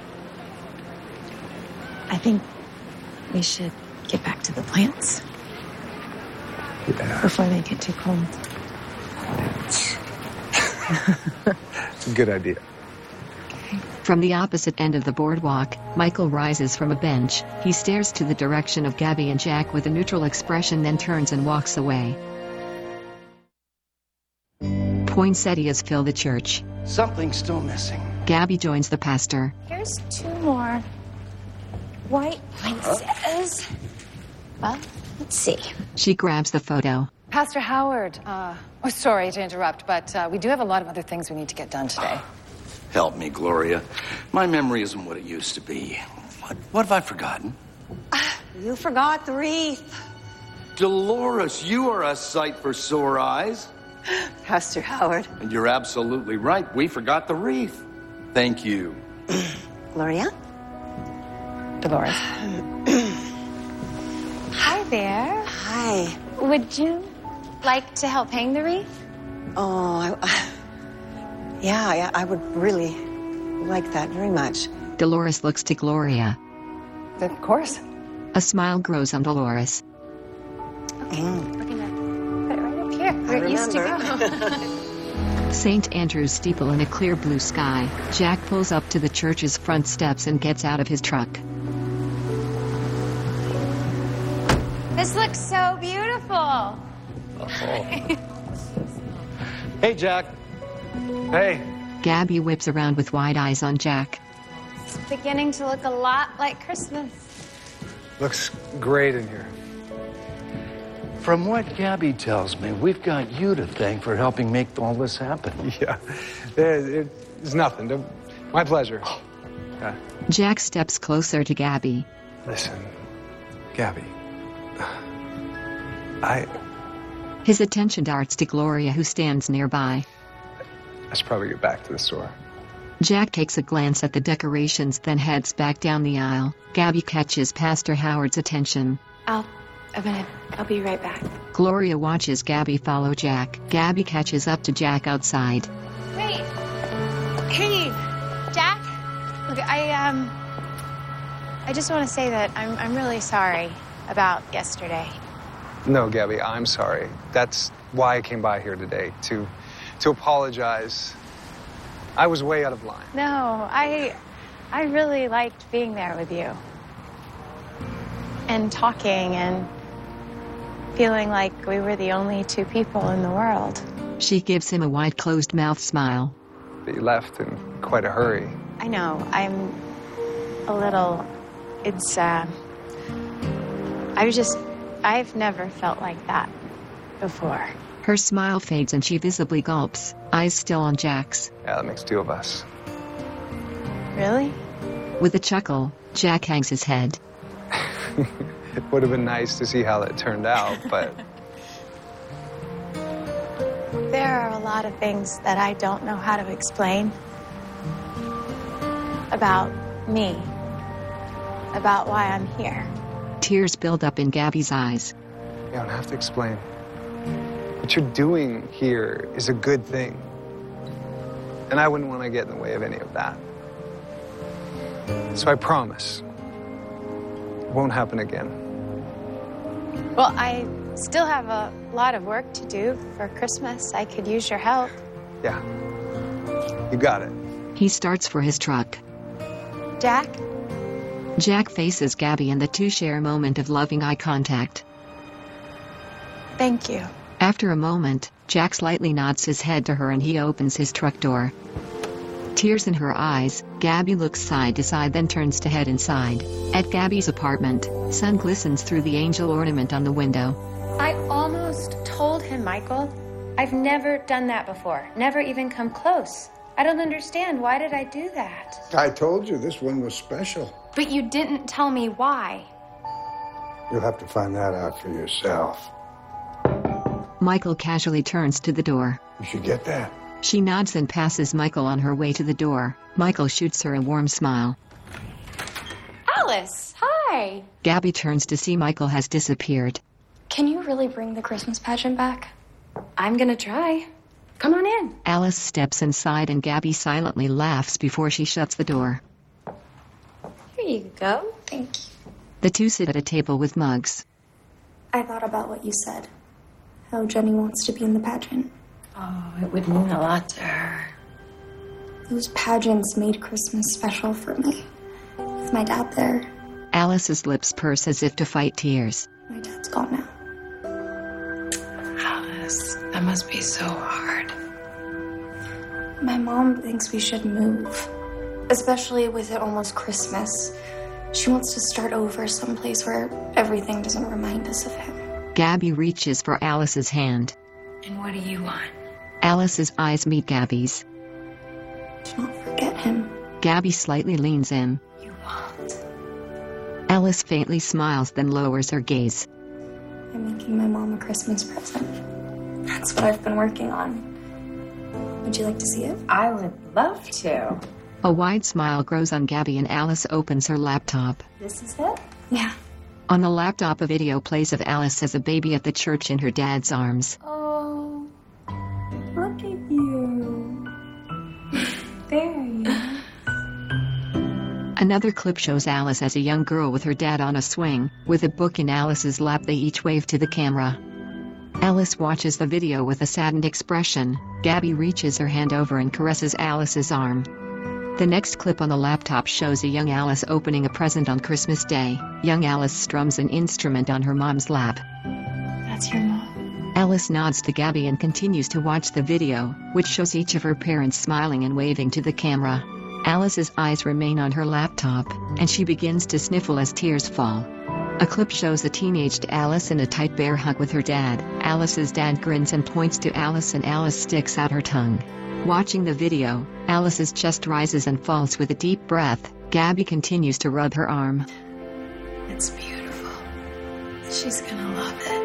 I think we should get back to the plants. Yeah. Before they get too cold. It's a good idea. From the opposite end of the boardwalk, Michael rises from a bench. He stares to the direction of Gabby and Jack with a neutral expression, then turns and walks away. Poinsettias fill the church. Something's still missing. Gabby joins the pastor. Here's two more white poinsettias. Well, let's see. She grabs the photo. Pastor Howard, uh, oh, sorry to interrupt, but uh, we do have a lot of other things we need to get done today. Help me, Gloria. My memory isn't what it used to be. What, what have I forgotten? You forgot the wreath. Dolores, you are a sight for sore eyes. Pastor Howard. And you're absolutely right. We forgot the wreath. Thank you. Gloria? Dolores. Hi there. Hi. Would you like to help hang the wreath? Oh, I, yeah, yeah, I would really like that very much. Dolores looks to Gloria. Of course. A smile grows on Dolores. Okay, mm. We're gonna put it right up here where it used to go. Saint Andrew's steeple in a clear blue sky. Jack pulls up to the church's front steps and gets out of his truck. This looks so beautiful. Uh-oh. Hey, Jack. Hey. Gabby whips around with wide eyes on Jack. It's beginning to look a lot like Christmas. Looks great in here. From what Gabby tells me, we've got you to thank for helping make all this happen. Yeah, it, it's nothing. Don't- My pleasure. Yeah. Jack steps closer to Gabby. Listen, Gabby, I, His attention darts to Gloria, who stands nearby. I should probably get back to the store. Jack takes a glance at the decorations, then heads back down the aisle. Gabby catches Pastor Howard's attention. I'll, I'm gonna, I'll be right back. Gloria watches Gabby follow Jack. Gabby catches up to Jack outside. Wait. Hey, Jack. Look, I um, I just want to say that I'm I'm really sorry about yesterday. No, Gabby, I'm sorry. That's why I came by here today, to, to apologize. I was way out of line. No, I I really liked being there with you. And talking and feeling like we were the only two people in the world. She gives him a wide closed mouth smile. But you left in quite a hurry. I know, I'm a little, it's, uh, I was just, I've never felt like that before. Her smile fades and she visibly gulps, eyes still on Jack's. Yeah, that makes two of us. Really? With a chuckle, Jack hangs his head. It would have been nice to see how that turned out, but... There are a lot of things that I don't know how to explain about me, about why I'm here. Tears build up in Gabby's eyes. You don't have to explain. What you're doing here is a good thing. And I wouldn't want to get in the way of any of that. So I promise, it won't happen again. Well, I still have a lot of work to do for Christmas. I could use your help. Yeah, you got it. He starts for his truck. Jack? Jack faces Gabby and the two share a moment of loving eye contact. Thank you. After a moment, Jack slightly nods his head to her and he opens his truck door. Tears in her eyes, Gabby looks side to side, then turns to head inside. At Gabby's apartment, sun glistens through the angel ornament on the window. I almost told him, Michael. I've never done that before. Never even come close. I don't understand. Why did I do that? I told you this one was special. But you didn't tell me why. You'll have to find that out for yourself. Michael casually turns to the door. You should get that. She nods and passes Michael on her way to the door. Michael shoots her a warm smile. Alice, hi. Gabby turns to see Michael has disappeared. Can you really bring the Christmas pageant back? I'm gonna try. Come on in. Alice steps inside and Gabby silently laughs before she shuts the door. Here you go. Thank you. The two sit at a table with mugs. I thought about what you said. How Jenny wants to be in the pageant. Oh, it would mean a lot to her. Those pageants made Christmas special for me. With my dad there. Alice's lips purse as if to fight tears. My dad's gone now. Alice, that must be so hard. My mom thinks we should move. Especially with it almost Christmas. She wants to start over someplace where everything doesn't remind us of him. Gabby reaches for Alice's hand. And what do you want? Alice's eyes meet Gabby's. Do not forget him. Gabby slightly leans in. You won't. Alice faintly smiles, then lowers her gaze. I'm making my mom a Christmas present. That's what I've been working on. Would you like to see it? I would love to. A wide smile grows on Gabby and Alice opens her laptop. This is it? Yeah. On the laptop, a video plays of Alice as a baby at the church in her dad's arms. Oh, look at you. There you are. Another clip shows Alice as a young girl with her dad on a swing. With a book in Alice's lap, they each wave to the camera. Alice watches the video with a saddened expression. Gabby reaches her hand over and caresses Alice's arm. The next clip on the laptop shows a young Alice opening a present on Christmas Day. Young Alice strums an instrument on her mom's lap. That's your mom. Alice nods to Gabby and continues to watch the video, which shows each of her parents smiling and waving to the camera. Alice's eyes remain on her laptop, and she begins to sniffle as tears fall. A clip shows a teenaged Alice in a tight bear hug with her dad. Alice's dad grins and points to Alice, and Alice sticks out her tongue. Watching the video, Alice's chest rises and falls with a deep breath. Gabby continues to rub her arm. It's beautiful. She's gonna love it.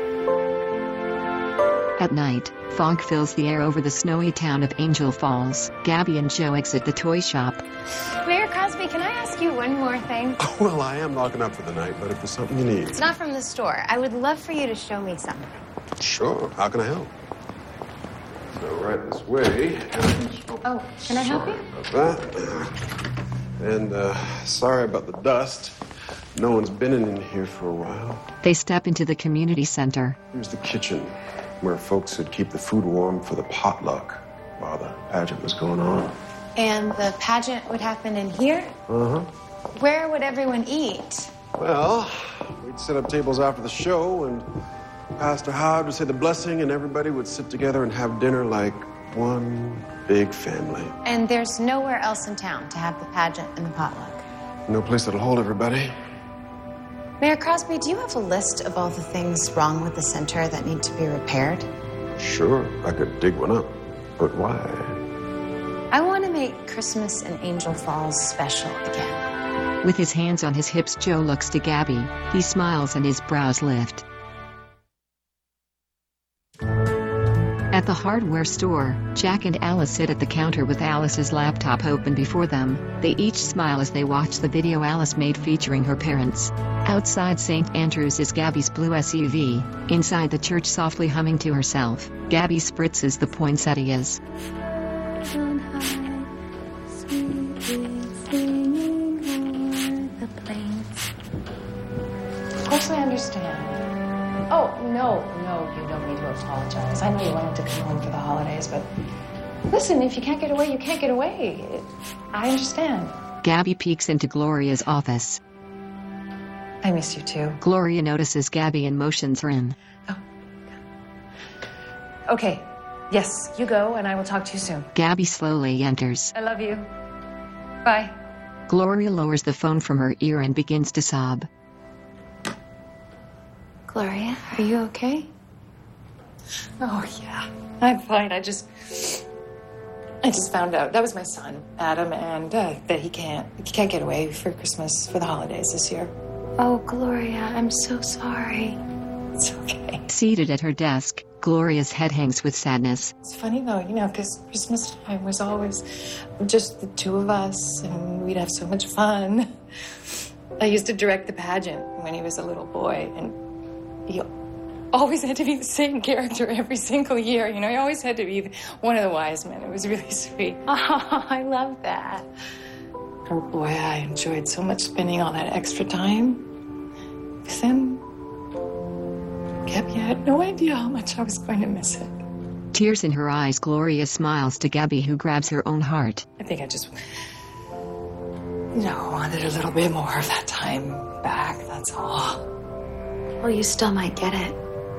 At night, fog fills the air over the snowy town of Angel Falls. Gabby and Joe exit the toy shop. Mayor Crosby, can I ask you one more thing? Well, I am locking up for the night, but if there's something you need... It's not from the store. I would love for you to show me something. Sure. How can I help? So, right this way. Oh, can I help you? About that. And, uh, sorry about the dust. No one's been in here for a while. They step into the community center. Here's the kitchen, where folks would keep the food warm for the potluck while the pageant was going on. And the pageant would happen in here? Uh-huh. Where would everyone eat? Well, we'd set up tables after the show, and Pastor Howard would say the blessing, and everybody would sit together and have dinner like one big family. And there's nowhere else in town to have the pageant and the potluck? No place that'll hold everybody. Mayor Crosby, do you have a list of all the things wrong with the center that need to be repaired? Sure, I could dig one up. But why? I want to make Christmas in Angel Falls special again. With his hands on his hips, Joe looks to Gabby. He smiles and his brows lift. At the hardware store, Jack and Alice sit at the counter with Alice's laptop open before them. They each smile as they watch the video Alice made featuring her parents. Outside Saint Andrews is Gabby's blue S U V. Inside the church, softly humming to herself, Gabby spritzes the poinsettias. Of course I understand. Oh, no, no, you don't need to apologize. I know you wanted to come home for the holidays, but listen, if you can't get away, you can't get away. I understand. Gabby peeks into Gloria's office. I miss you too. Gloria notices Gabby and motions her in. Okay, yes, you go, and I will talk to you soon. Gabby slowly enters. I love you. Bye. Gloria lowers the phone from her ear and begins to sob. Gloria, are you okay? Oh, yeah. I'm fine. I just... I just found out. That was my son, Adam, and uh, that he can't... He can't get away for Christmas, for the holidays this year. Oh, Gloria, I'm so sorry. It's okay. Seated at her desk, Gloria's head hangs with sadness. It's funny, though, you know, because Christmas time was always just the two of us, and we'd have so much fun. I used to direct the pageant when he was a little boy, and he always had to be the same character every single year. You know, he always had to be one of the wise men. It was really sweet. Oh, I love that. Oh, boy, I enjoyed so much spending all that extra time with him. Gabby, I had no idea how much I was going to miss it. Tears in her eyes, Gloria smiles to Gabby, who grabs her own heart. I think I just, you know, wanted a little bit more of that time back, that's all. Well, you still might get it.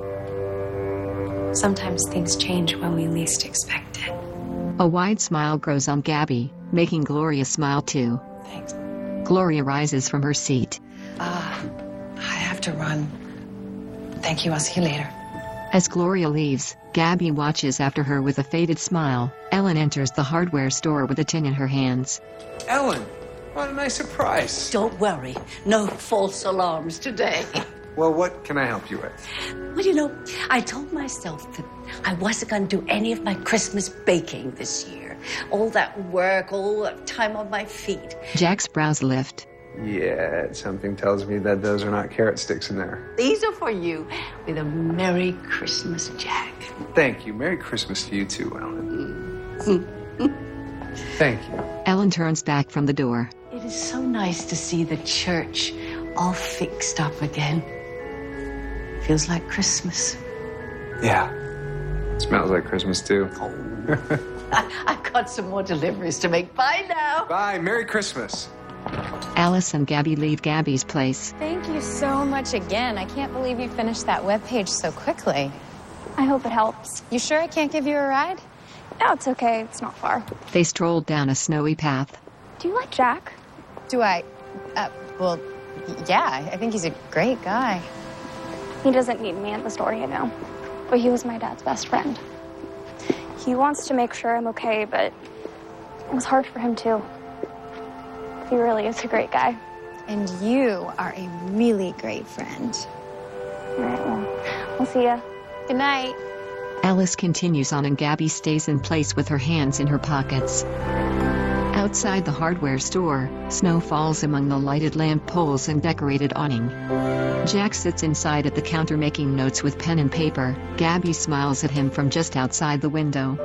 Sometimes things change when we least expect it. A wide smile grows on Gabby, making Gloria smile too. Thanks. Gloria rises from her seat. Ah, uh, I have to run. Thank you, I'll see you later. As Gloria leaves, Gabby watches after her with a faded smile. Ellen enters the hardware store with a tin in her hands. Ellen, what a nice surprise. Don't worry, no false alarms today. Well, what can I help you with? Well, you know, I told myself that I wasn't going to do any of my Christmas baking this year. All that work, all that time on my feet. Jack's brows lift. Yeah, something tells me that those are not carrot sticks in there. These are for you, with a Merry Christmas, Jack. Thank you. Merry Christmas to you too, Ellen. Thank you. Ellen turns back from the door. It is so nice to see the church all fixed up again. Feels like Christmas. Yeah. Smells like Christmas too. I, I've got some more deliveries to make. Bye now. Bye. Merry Christmas. Alice and Gabby leave Gabby's place. Thank you so much again. I can't believe you finished that webpage so quickly. I hope it helps. You sure I can't give you a ride? No, it's okay. It's not far. They strolled down a snowy path. Do you like Jack? Do I? Uh, well, yeah, I think he's a great guy. He doesn't need me in the story, you know. But he was my dad's best friend. He wants to make sure I'm okay, but it was hard for him too. He really is a great guy. And you are a really great friend. All right, well, we'll see ya. Good night. Alice continues on and Gabby stays in place with her hands in her pockets. Outside the hardware store, snow falls among the lighted lamp poles and decorated awning. Jack sits inside at the counter making notes with pen and paper. Gabby smiles at him from just outside the window.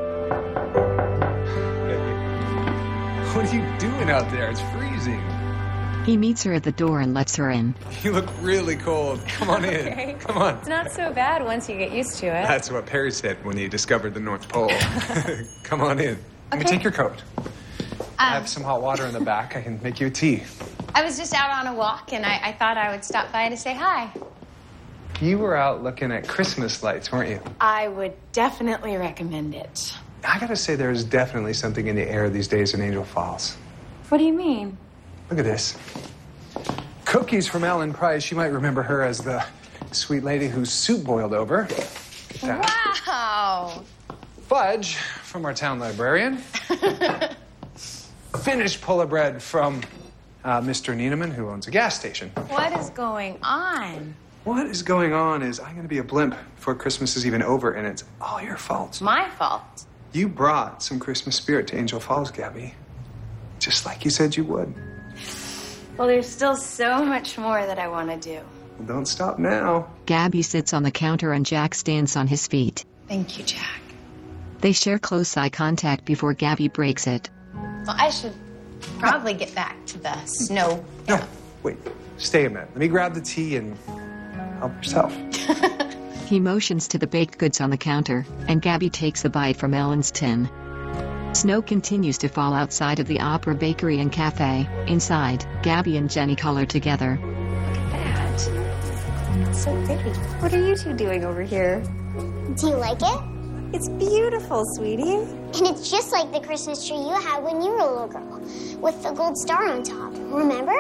What are you doing out there? It's freezing. He meets her at the door and lets her in. You look really cold. Come on Okay. in. Come on. It's not so bad once you get used to it. That's what Perry said when he discovered the North Pole. Come on in. Let me Okay. take your coat. I Um, have some hot water in the back. I can make you a tea. I was just out on a walk, and I, I thought I would stop by to say hi. You were out looking at Christmas lights, weren't you? I would definitely recommend it. I gotta say, there's definitely something in the air these days in Angel Falls. What do you mean? Look at this. Cookies from Ellen Price. You might remember her as the sweet lady whose soup boiled over. Get that. Wow. Fudge from our town librarian. Finished pull of bread from uh, Mister Nieneman, who owns a gas station. What is going on? What is going on is I'm going to be a blimp before Christmas is even over, and it's all your fault. My fault. You brought some Christmas spirit to Angel Falls, Gabby. Just like you said you would. Well, there's still so much more that I want to do. Well, don't stop now. Gabby sits on the counter and Jack stands on his feet. Thank you, Jack. They share close eye contact before Gabby breaks it. Well, I should probably get back to the snow. No, wait. Stay a minute. Let me grab the tea and help yourself. He motions to the baked goods on the counter, and Gabby takes a bite from Ellen's tin. Snow continues to fall outside of the Opera Bakery and Cafe. Inside, Gabby and Jenny color together. That. It's so pretty. What are you two doing over here? Do you like it? It's beautiful, sweetie. And it's just like the Christmas tree you had when you were a little girl, with the gold star on top. Remember?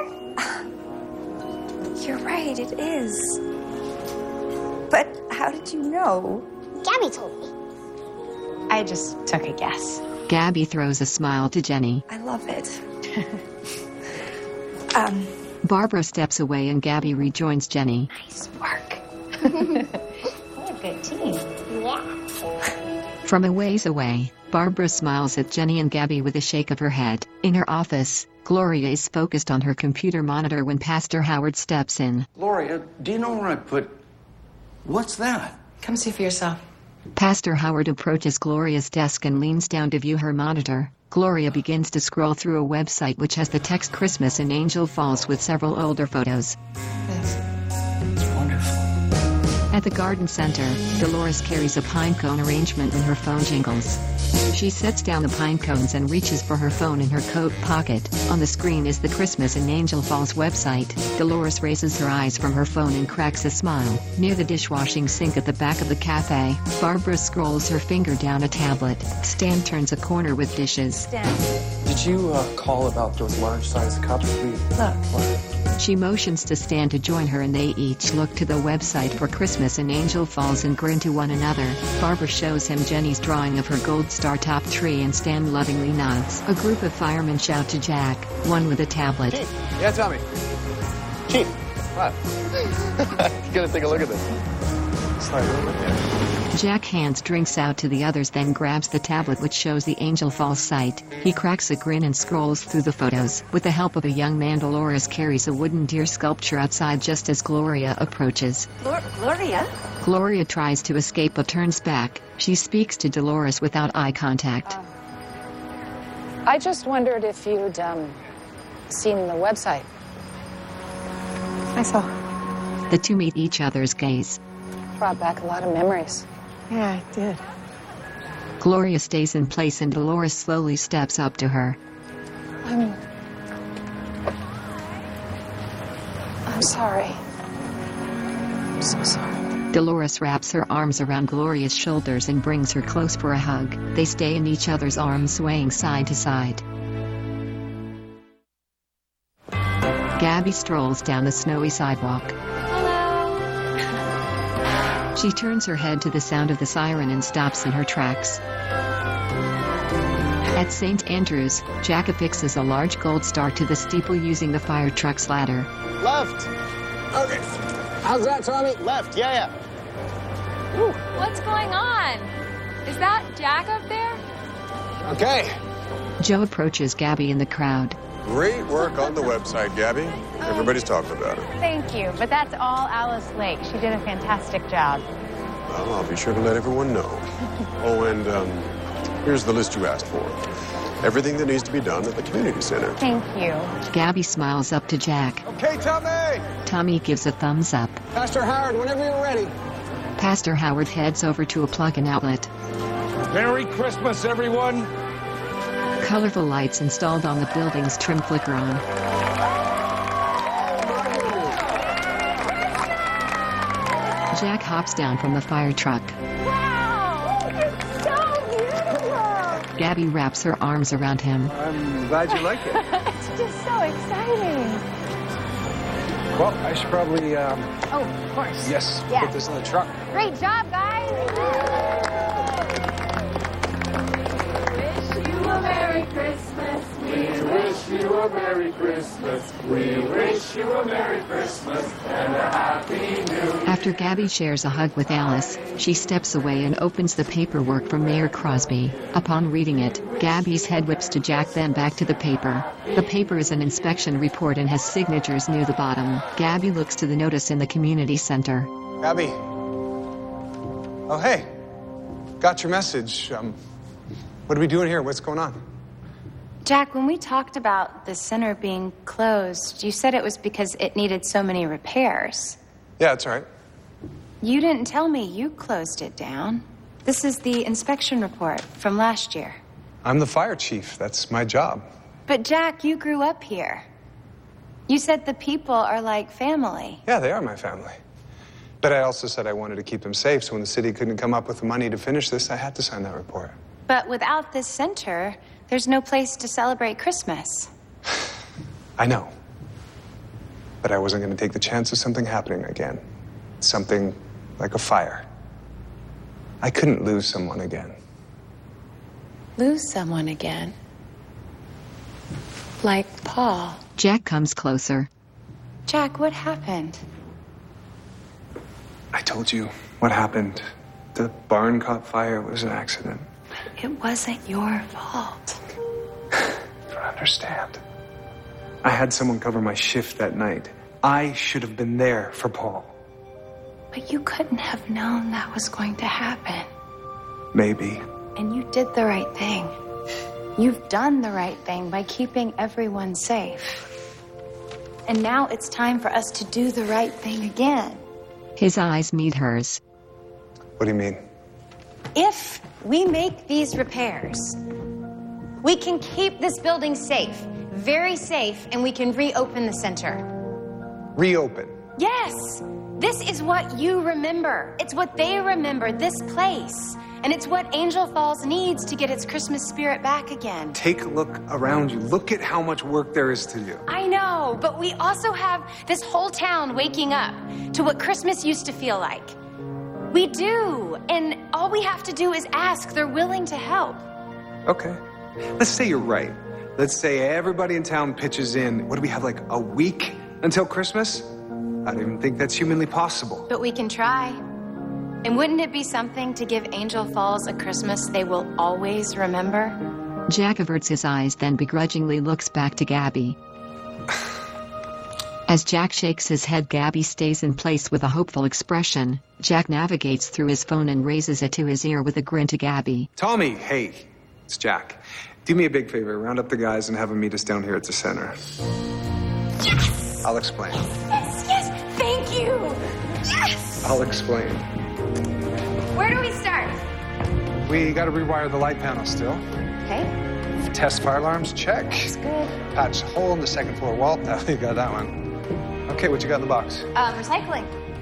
You're right, it is. But how did you know? Gabby told me. I just took a guess. Gabby throws a smile to Jenny. I love it. um, Barbara steps away and Gabby rejoins Jenny. Nice work. What a good team. Yeah. From a ways away, Barbara smiles at Jenny and Gabby with a shake of her head. In her office, Gloria is focused on her computer monitor when Pastor Howard steps in. Gloria, do you know where I put... What's that? Come see for yourself. Pastor Howard approaches Gloria's desk and leans down to view her monitor. Gloria begins to scroll through a website which has the text Christmas in Angel Falls with several older photos. Thanks. It's wonderful. At the garden center, Dolores carries a pine cone arrangement when her phone jingles. She sets down the pine cones and reaches for her phone in her coat pocket. On the screen is the Christmas in Angel Falls website. Dolores raises her eyes from her phone and cracks a smile. Near the dishwashing sink at the back of the cafe, Barbara scrolls her finger down a tablet. Stan turns a corner with dishes. Stan. Did you uh, call about those large-sized cups, please? Look. She motions to Stan to join her and they each look to the website for Christmas in Angel Falls and grin to one another. Barbara shows him Jenny's drawing of her gold star top tree and Stan lovingly nods. A group of firemen shout to Jack, one with a tablet. Chief. Yeah, Tommy. Chief. What? You gotta take a look at this. Sorry, look at it. Jack hands drinks out to the others, then grabs the tablet which shows the Angel Falls site. He cracks a grin and scrolls through the photos. With the help of a young man, Dolores carries a wooden deer sculpture outside just as Gloria approaches. Glor- Gloria? Gloria tries to escape but turns back. She speaks to Dolores without eye contact. Uh, I just wondered if you'd um, seen the website. I saw. The two meet each other's gaze. Brought back a lot of memories. Yeah, I did. Gloria stays in place and Dolores slowly steps up to her. I'm... I'm sorry. I'm so sorry. Dolores wraps her arms around Gloria's shoulders and brings her close for a hug. They stay in each other's arms, swaying side to side. Gabby strolls down the snowy sidewalk. She turns her head to the sound of the siren and stops in her tracks. At Saint Andrews, Jack affixes a large gold star to the steeple using the fire truck's ladder. Left. Okay. How's that, Tommy? Left, yeah, yeah. Ooh. What's going on? Is that Jack up there? Okay. Joe approaches Gabby in the crowd. Great work on the website, Gabby. Everybody's talking about it. Thank you, but that's all Alice Lake. She did a fantastic job. Well, I'll be sure to let everyone know. Oh, and um, here's the list you asked for. Everything that needs to be done at the community center. Thank you. Gabby smiles up to Jack. Okay, Tommy! Tommy gives a thumbs up. Pastor Howard, whenever you're ready. Pastor Howard heads over to a plug-in outlet. Merry Christmas, everyone! Colorful lights installed on the building's trim flicker on. Jack hops down from the fire truck. Wow! It's so beautiful! Gabby wraps her arms around him. I'm glad you like it. It's just so exciting. Well, I should probably, um... Oh, of course. Yes, Yeah. put this in the truck. Great job, guys! Wish you a Merry Christmas. We wish you a Merry Christmas. We wish you a Merry Christmas and a Happy New Year. After Gabby shares a hug with Alice, she steps away and opens the paperwork from Mayor Crosby. Upon reading it, Gabby's head whips to Jack, then back to the paper. The paper is an inspection report and has signatures near the bottom. Gabby looks to the notice in the community center. Gabby. Oh, hey. Got your message. Um, what are we doing here? What's going on? Jack, when we talked about the center being closed, you said it was because it needed so many repairs. Yeah, that's right. You didn't tell me you closed it down. This is the inspection report from last year. I'm the fire chief. That's my job. But Jack, you grew up here. You said the people are like family. Yeah, they are my family. But I also said I wanted to keep them safe, so when the city couldn't come up with the money to finish this, I had to sign that report. But without this center, there's no place to celebrate Christmas. I know. But I wasn't going to take the chance of something happening again. Something like a fire. I couldn't lose someone again. Lose someone again? Like Paul. Jack comes closer. Jack, what happened? I told you what happened. The barn caught fire. It was an accident. It wasn't your fault. You don't understand. I had someone cover my shift that night. I should have been there for Paul. But you couldn't have known that was going to happen. Maybe. And you did the right thing. You've done the right thing by keeping everyone safe. And now it's time for us to do the right thing again. His eyes meet hers. What do you mean? If we make these repairs, we can keep this building safe, very safe, and we can reopen the center. Reopen? Yes! This is what you remember. It's what they remember, this place. And it's what Angel Falls needs to get its Christmas spirit back again. Take a look around you. Look at how much work there is to do. I know, but we also have this whole town waking up to what Christmas used to feel like. We do, and all we have to do is ask. They're willing to help. Okay. Let's say you're right. Let's say everybody in town pitches in. What do we have, like a week until Christmas? I don't even think that's humanly possible. But we can try. And wouldn't it be something to give Angel Falls a Christmas they will always remember? Jack averts his eyes, then begrudgingly looks back to Gabby. As Jack shakes his head, Gabby stays in place with a hopeful expression. Jack navigates through his phone and raises it to his ear with a grin to Gabby. Tommy, hey, it's Jack. Do me a big favor, round up the guys and have them meet us down here at the center. Yes! I'll explain. Yes, yes, thank you! Yes! I'll explain. Where do we start? We gotta rewire the light panel still. Okay. Test fire alarms, check. That's good. Patch hole in the second floor wall. Now you got that one. Okay, what you got in the box? Uh, recycling.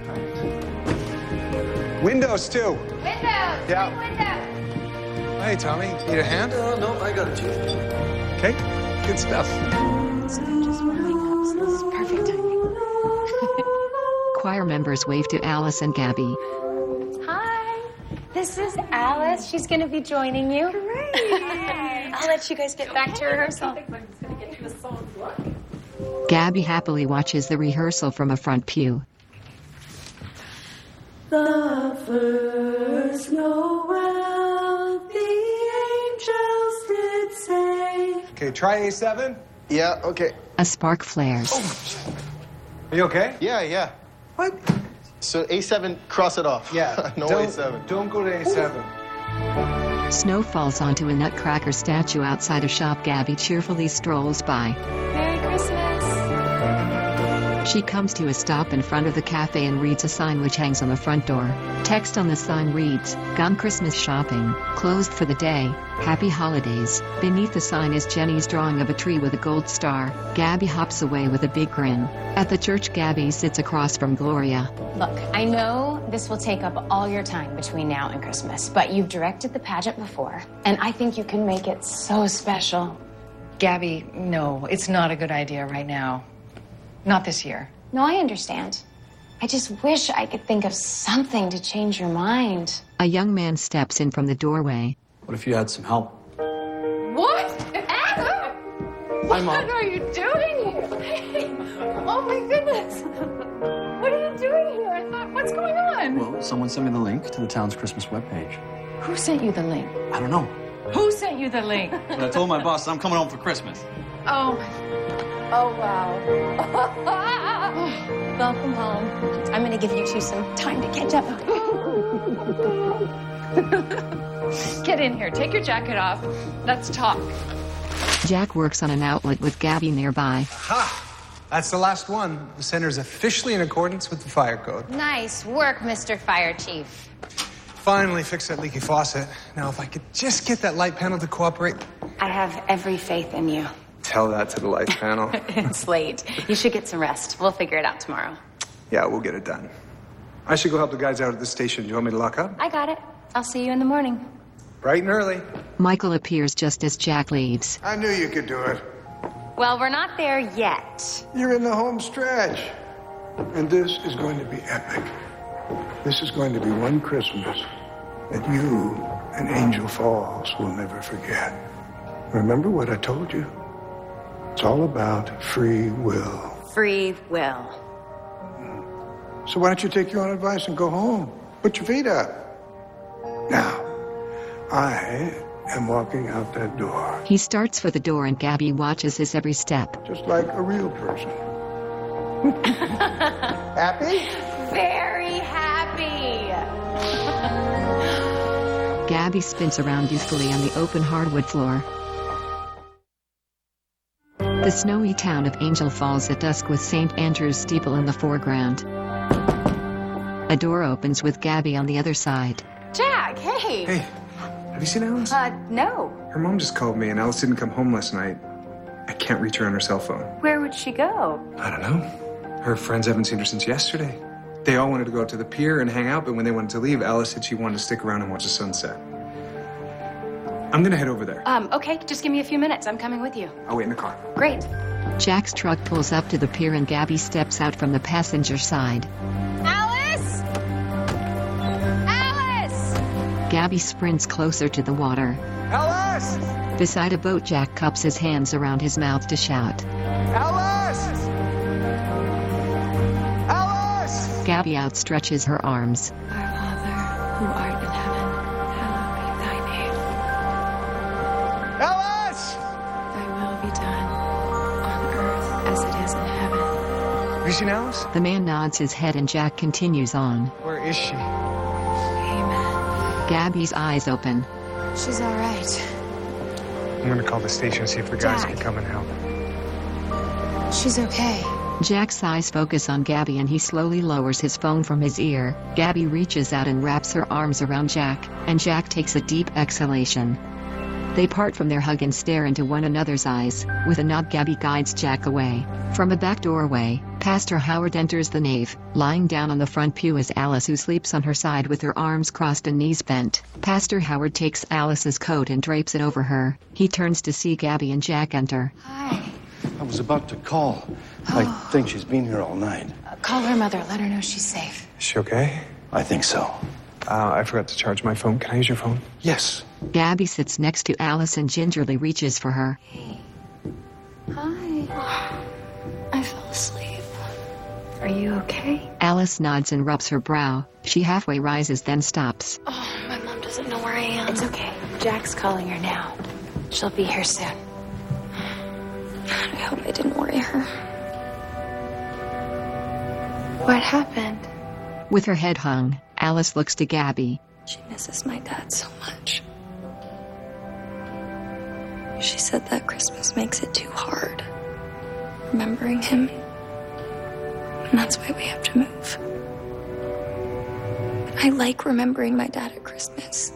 Windows, too. Windows! Yeah. Windows! Hey, Tommy, need a hand? Uh, no, I got it, Chief. Okay, good stuff. So just warming up, so this is perfect time. choir members wave to Alice and Gabby. Hi, this is Alice. She's going to be joining you. Great. I'll let you guys get back to rehearsal. Gabby happily watches the rehearsal from a front pew. The first Noel, the angels did say. Okay, try A seven. Yeah, okay. A spark flares. Are you okay? Yeah, yeah. What? So A seven, cross it off. Yeah. No don't, A seven. Don't go to A seven. Snow falls onto a nutcracker statue outside a shop. Gabby cheerfully strolls by. Merry Christmas. She comes to a stop in front of the cafe and reads a sign which hangs on the front door. Text on the sign reads, "Gone Christmas shopping, closed for the day, happy holidays." Beneath the sign is Jenny's drawing of a tree with a gold star. Gabby hops away with a big grin. At the church, Gabby sits across from Gloria. Look, I know this will take up all your time between now and Christmas, but you've directed the pageant before, and I think you can make it so special. Gabby, no, it's not a good idea right now. Not this year. No, I understand. I just wish I could think of something to change your mind. A young man steps in from the doorway. What if you had some help? What? Adam! What Mom. are you doing here? Hey, oh my goodness. What are you doing here? I thought, what's going on? Well, someone sent me the link to the town's Christmas webpage. Who sent you the link? I don't know. Who sent you the link? But I told my boss I'm coming home for Christmas. Oh, oh wow. Welcome home. I'm going to give you two some time to catch up. Get in here. Take your jacket off. Let's talk. Jack works on an outlet with Gabby nearby. Ha! That's the last one. The center's officially in accordance with the fire code. Nice work, Mister Fire Chief. Finally fixed that leaky faucet. Now, if I could just get that light panel to cooperate. I have every faith in you. Tell that to the light panel. It's late. You should get some rest. We'll figure it out tomorrow. Yeah, we'll get it done. I should go help the guys out at the station. Do you want me to lock up? I got it. I'll see you in the morning. Bright and early. Michael appears just as Jack leaves. I knew you could do it. Well, we're not there yet. You're in the home stretch. And this is going to be epic. This is going to be one Christmas that you and Angel Falls will never forget. Remember what I told you? It's all about free will. Free will. So why don't you take your own advice and go home? Put your feet up. Now, I am walking out that door. He starts for the door and Gabby watches his every step. Just like a real person. Happy? Very happy. Gabby spins around youthfully on the open hardwood floor. The snowy town of Angel Falls at dusk with Saint Andrew's steeple in the foreground. A door opens with Gabby on the other side. Jack, hey. Hey, have you seen Alice? Uh, no. Her mom just called me and Alice didn't come home last night. I can't reach her on her cell phone. Where would she go? I don't know. Her friends haven't seen her since yesterday. They all wanted to go out to the pier and hang out, but when they wanted to leave, Alice said she wanted to stick around and watch the sunset. I'm gonna head over there. Um, okay, just give me a few minutes. I'm coming with you. I'll wait in the car. Great. Jack's truck pulls up to the pier and Gabby steps out from the passenger side. Alice! Alice! Gabby sprints closer to the water. Alice! Beside a boat, Jack cups his hands around his mouth to shout. Alice! Alice! Gabby outstretches her arms. Our Father, who art in heaven, hallowed be thy name. Alice! Thy will be done, on earth as it is in heaven. Have you seen Alice? The man nods his head and Jack continues on. Where is she? Amen. Gabby's eyes open. She's all right. I'm gonna call the station and see if the guys Jack. can come and help. She's okay. Jack's eyes focus on Gabby and he slowly lowers his phone from his ear. Gabby reaches out and wraps her arms around Jack, and Jack takes a deep exhalation. They part from their hug and stare into one another's eyes. With a nod, Gabby guides Jack away. From a back doorway, Pastor Howard enters the nave. Lying down on the front pew is Alice, who sleeps on her side with her arms crossed and knees bent. Pastor Howard takes Alice's coat and drapes it over her. He turns to see Gabby and Jack enter. Hi. I was about to call. I think she's been here all night. Uh, Call her mother. Let her know she's safe. Is she okay? I think so. Uh, I forgot to charge my phone. Can I use your phone? Yes. Gabby sits next to Alice and gingerly reaches for her. Hey. Hi. I fell asleep. Are you okay? Alice nods and rubs her brow. She halfway rises, then stops. Oh, my mom doesn't know where I am. It's okay. Jack's calling her now. She'll be here soon. I hope I didn't worry her. What happened? With her head hung, Alice looks to Gabby. She misses my dad so much. She said that Christmas makes it too hard, remembering him. And that's why we have to move. But I like remembering my dad at Christmas.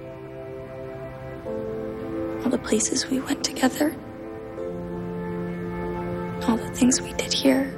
All the places we went together. All the things we did here.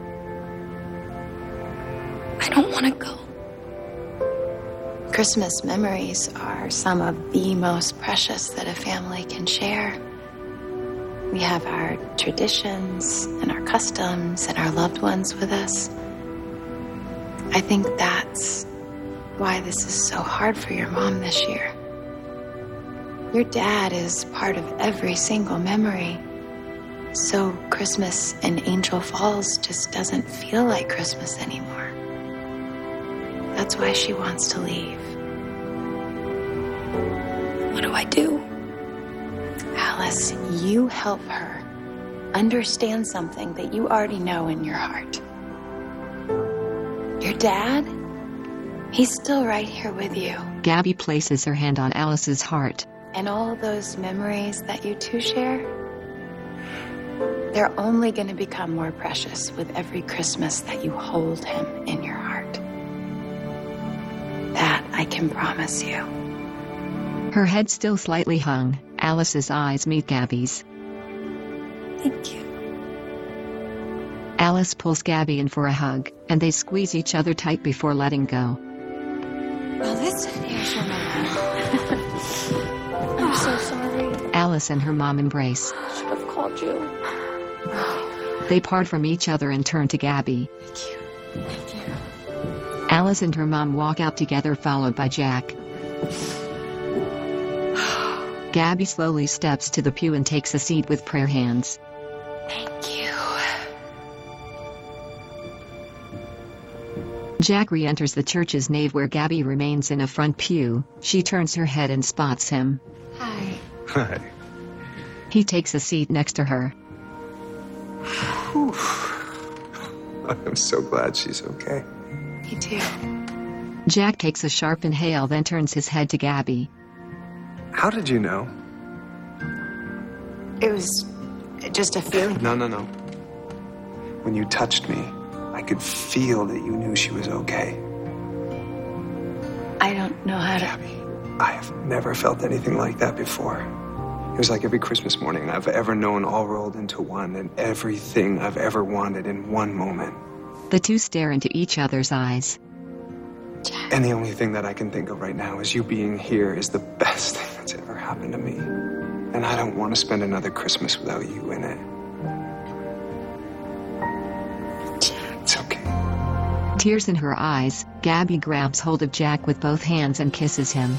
I don't want to go. Christmas memories are some of the most precious that a family can share. We have our traditions and our customs and our loved ones with us. I think that's why this is so hard for your mom this year. Your dad is part of every single memory. So Christmas in Angel Falls just doesn't feel like Christmas anymore. That's why she wants to leave. What do I do? Alice, you help her understand something that you already know in your heart. Your dad, he's still right here with you. Gabby places her hand on Alice's heart. And all those memories that you two share, they're only going to become more precious with every Christmas that you hold him in your heart. That I can promise you. Her head still slightly hung, Alice's eyes meet Gabby's. Thank you. Alice pulls Gabby in for a hug, and they squeeze each other tight before letting go. Well, this here's your mom. I'm so sorry. Alice and her mom embrace. I should have called you. They part from each other and turn to Gabby. Thank you. Thank you. Alice and her mom walk out together, followed by Jack. Gabby slowly steps to the pew and takes a seat with prayer hands. Thank you. Jack re-enters the church's nave where Gabby remains in a front pew. She turns her head and spots him. Hi. Hi. He takes a seat next to her. I'm so glad she's okay. Me too. Jack takes a sharp inhale, then turns his head to Gabby. How did you know? It was just a feeling. No, no, no. When you touched me, I could feel that you knew she was okay. I don't know how to... Gabby, I have never felt anything like that before. It was like every Christmas morning I've ever known all rolled into one, and everything I've ever wanted in one moment. The two stare into each other's eyes. Jack. And the only thing that I can think of right now is you being here is the best thing that's ever happened to me. And I don't want to spend another Christmas without you in it. Jack. It's okay. Tears in her eyes, Gabby grabs hold of Jack with both hands and kisses him.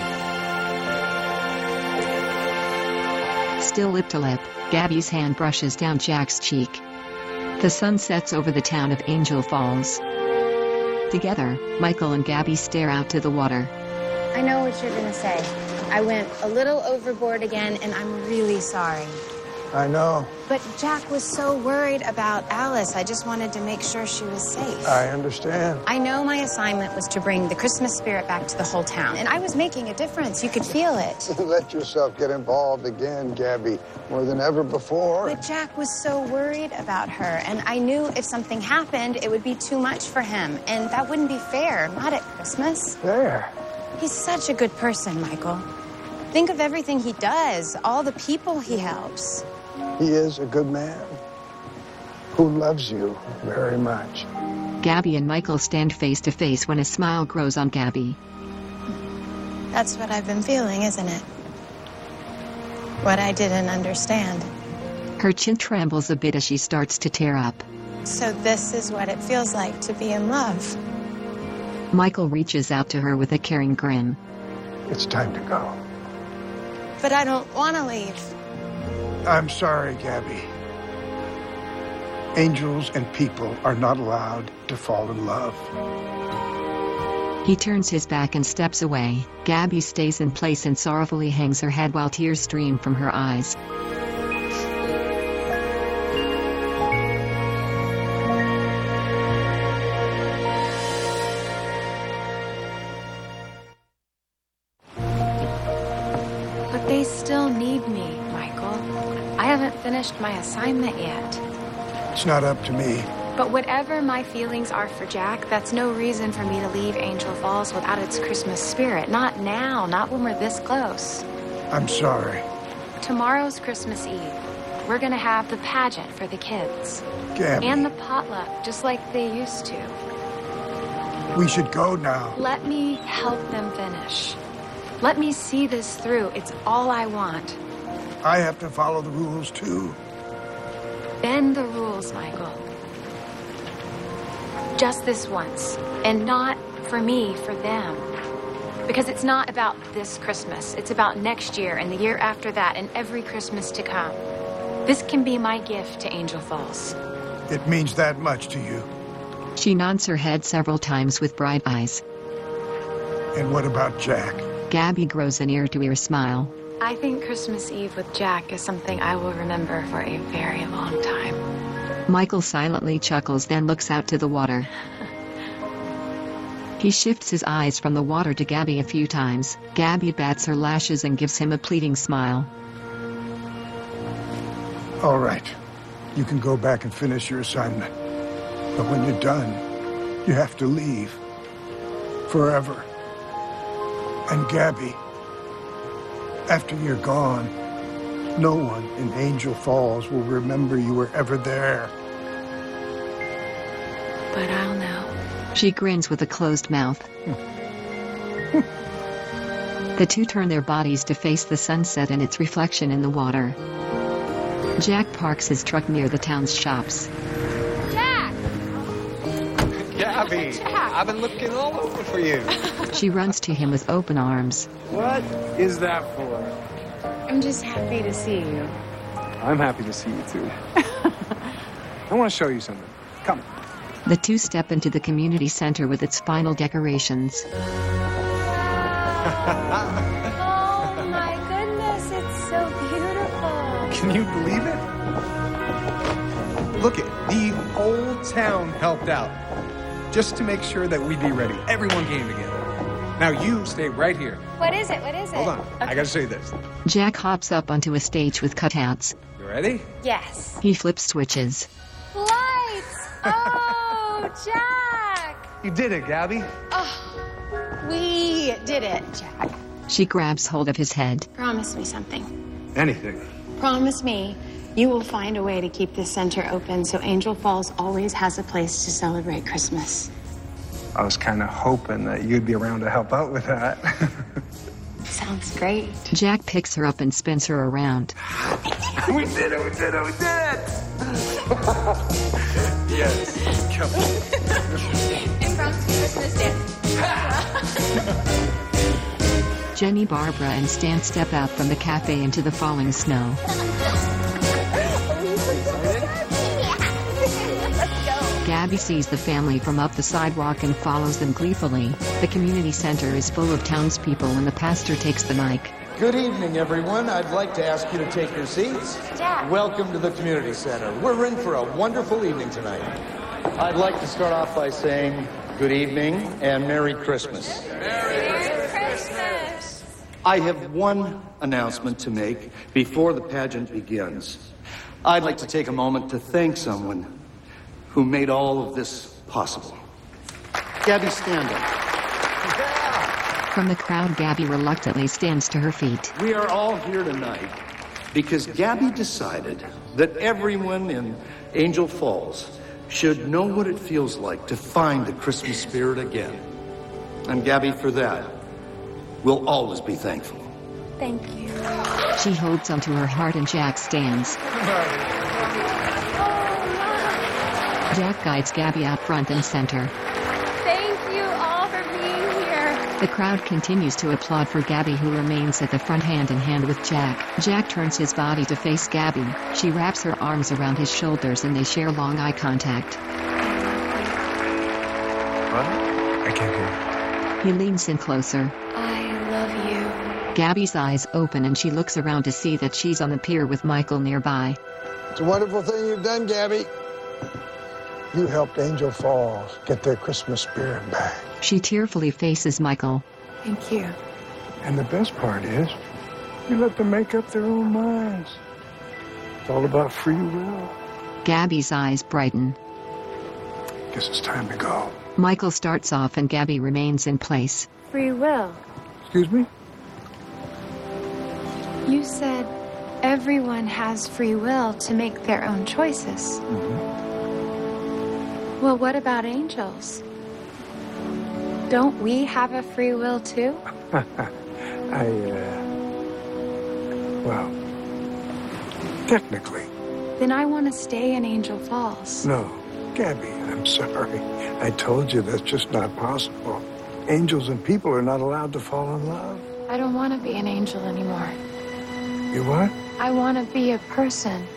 Still lip to lip, Gabby's hand brushes down Jack's cheek. The sun sets over the town of Angel Falls. Together, Michael and Gabby stare out to the water. I know what you're gonna say. I went a little overboard again, and I'm really sorry. I know. But Jack was so worried about Alice. I just wanted to make sure she was safe. I understand. I know my assignment was to bring the Christmas spirit back to the whole town, and I was making a difference. You could feel it. Let yourself get involved again, Gabby, more than ever before. But Jack was so worried about her, and I knew if something happened, it would be too much for him, and that wouldn't be fair, not at Christmas. There. He's such a good person, Michael. Think of everything he does, all the people he helps. He is a good man who loves you very much. Gabby and Michael stand face to face when a smile grows on Gabby. That's what I've been feeling, isn't it? What I didn't understand. Her chin trembles a bit as she starts to tear up. So this is what it feels like to be in love. Michael reaches out to her with a caring grin. It's time to go. But I don't want to leave. I'm sorry, Gabby. Angels and people are not allowed to fall in love. He turns his back and steps away. Gabby stays in place and sorrowfully hangs her head while tears stream from her eyes. But they still need me, Michael. I haven't finished my assignment yet. It's not up to me. But whatever my feelings are for Jack, that's no reason for me to leave Angel Falls without its Christmas spirit. Not now, not when we're this close. I'm sorry. Tomorrow's Christmas Eve. We're gonna have the pageant for the kids. Gabby. And the potluck, just like they used to. We should go now. Let me help them finish. Let me see this through. It's all I want. I have to follow the rules, too. Bend the rules, Michael. Just this once, and not for me, for them. Because it's not about this Christmas. It's about next year and the year after that and every Christmas to come. This can be my gift to Angel Falls. It means that much to you. She nods her head several times with bright eyes. And what about Jack? Gabby grows an ear-to-ear smile. I think Christmas Eve with Jack is something I will remember for a very long time. Michael silently chuckles, then looks out to the water. He shifts his eyes from the water to Gabby a few times. Gabby bats her lashes and gives him a pleading smile. All right. You can go back and finish your assignment. But when you're done, you have to leave. Forever. And Gabby, after you're gone, no one in Angel Falls will remember you were ever there. But I'll know. She grins with a closed mouth. The two turn their bodies to face the sunset and its reflection in the water. Jack parks his truck near the town's shops. Jack! Gabby, Jack. I've been looking all over for you. She runs to him with open arms. What is that for? I'm just happy to see you. I'm happy to see you, too. I want to show you something. Come. The two step into the community center with its final decorations. Oh my goodness, it's so beautiful. Can you believe it? Look it, the whole town helped out just to make sure that we'd be ready. Everyone came together. Now you stay right here. What is it? What is it? Hold on, I gotta show you this. Jack hops up onto a stage with cutouts. You ready? Yes. He flips switches. Lights! Oh, Jack! You did it, Gabby. Oh, we did it, Jack. She grabs hold of his head. Promise me something. Anything. Promise me you will find a way to keep this center open so Angel Falls always has a place to celebrate Christmas. I was kind of hoping that you'd be around to help out with that. Sounds great. Jack picks her up and spins her around. We did it, we did it, we did it! Yes, come on. Impromptu Christmas dance. Jenny, Barbara, and Stan step out from the cafe into the falling snow. Gabby sees the family from up the sidewalk and follows them gleefully. The community center is full of townspeople and the pastor takes the mic. Good evening, everyone. I'd like to ask you to take your seats. Jack. Welcome to the community center. We're in for a wonderful evening tonight. I'd like to start off by saying good evening and Merry Christmas. Merry Christmas. I have one announcement to make before the pageant begins. I'd like to take a moment to thank someone who made all of this possible. Gabby, stand up. From the crowd, Gabby reluctantly stands to her feet. We are all here tonight because Gabby decided that everyone in Angel Falls should know what it feels like to find the Christmas spirit again. And Gabby, for that, we'll always be thankful. Thank you. She holds onto her heart and Jack stands. Jack guides Gabby out front and center. Thank you all for being here. The crowd continues to applaud for Gabby, who remains at the front hand in hand with Jack. Jack turns his body to face Gabby. She wraps her arms around his shoulders and they share long eye contact. What? I can't hear. He leans in closer. I love you. Gabby's eyes open and she looks around to see that she's on the pier with Michael nearby. It's a wonderful thing you've done, Gabby. You helped Angel Falls get their Christmas spirit back. She tearfully faces Michael. Thank you. And the best part is, you let them make up their own minds. It's all about free will. Gabby's eyes brighten. Guess it's time to go. Michael starts off and Gabby remains in place. Free will. Excuse me? You said everyone has free will to make their own choices. Mm-hmm. Well, what about angels? Don't we have a free will too? I, uh... Well, technically. Then I want to stay in Angel Falls. No, Gabby, I'm sorry. I told you that's just not possible. Angels and people are not allowed to fall in love. I don't want to be an angel anymore. You what? I want to be a person.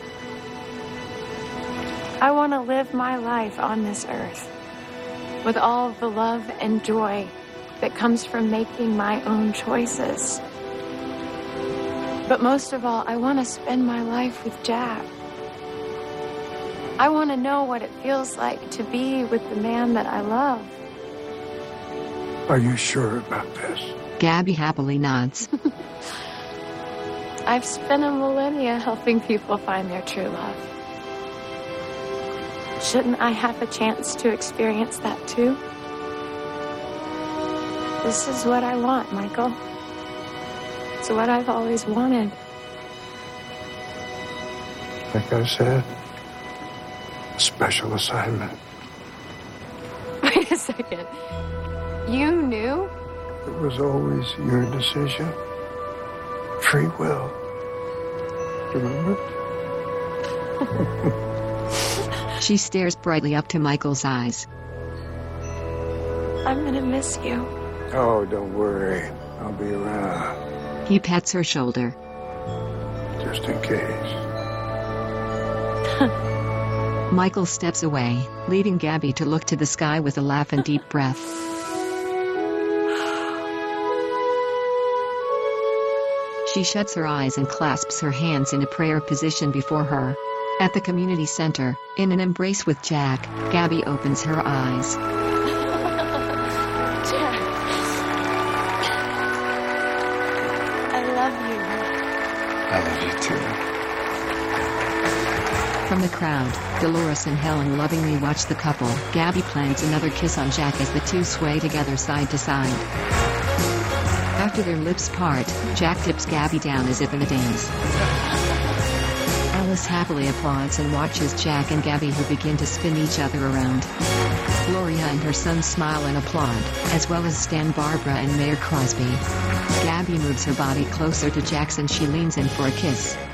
I want to live my life on this earth with all the love and joy that comes from making my own choices. But most of all, I want to spend my life with Jack. I want to know what it feels like to be with the man that I love. Are you sure about this? Gabby happily nods. I've spent a millennia helping people find their true love. Shouldn't I have a chance to experience that too? This is what I want, Michael. It's what I've always wanted. Like I said, a special assignment. Wait a second. You knew? It was always your decision. Free will. Remember? She stares brightly up to Michael's eyes. I'm gonna miss you. Oh, don't worry. I'll be around. He pats her shoulder. Just in case. Michael steps away, leaving Gabby to look to the sky with a laugh and deep breath. She shuts her eyes and clasps her hands in a prayer position before her. At the community center, in an embrace with Jack, Gabby opens her eyes. Jack. I love you. I love you too. From the crowd, Dolores and Helen lovingly watch the couple. Gabby plants another kiss on Jack as the two sway together side to side. After their lips part, Jack tips Gabby down as if in a dance. Alice happily applauds and watches Jack and Gabby, who begin to spin each other around. Gloria and her son smile and applaud, as well as Stan, Barbara, and Mayor Crosby. Gabby moves her body closer to Jack's and she leans in for a kiss.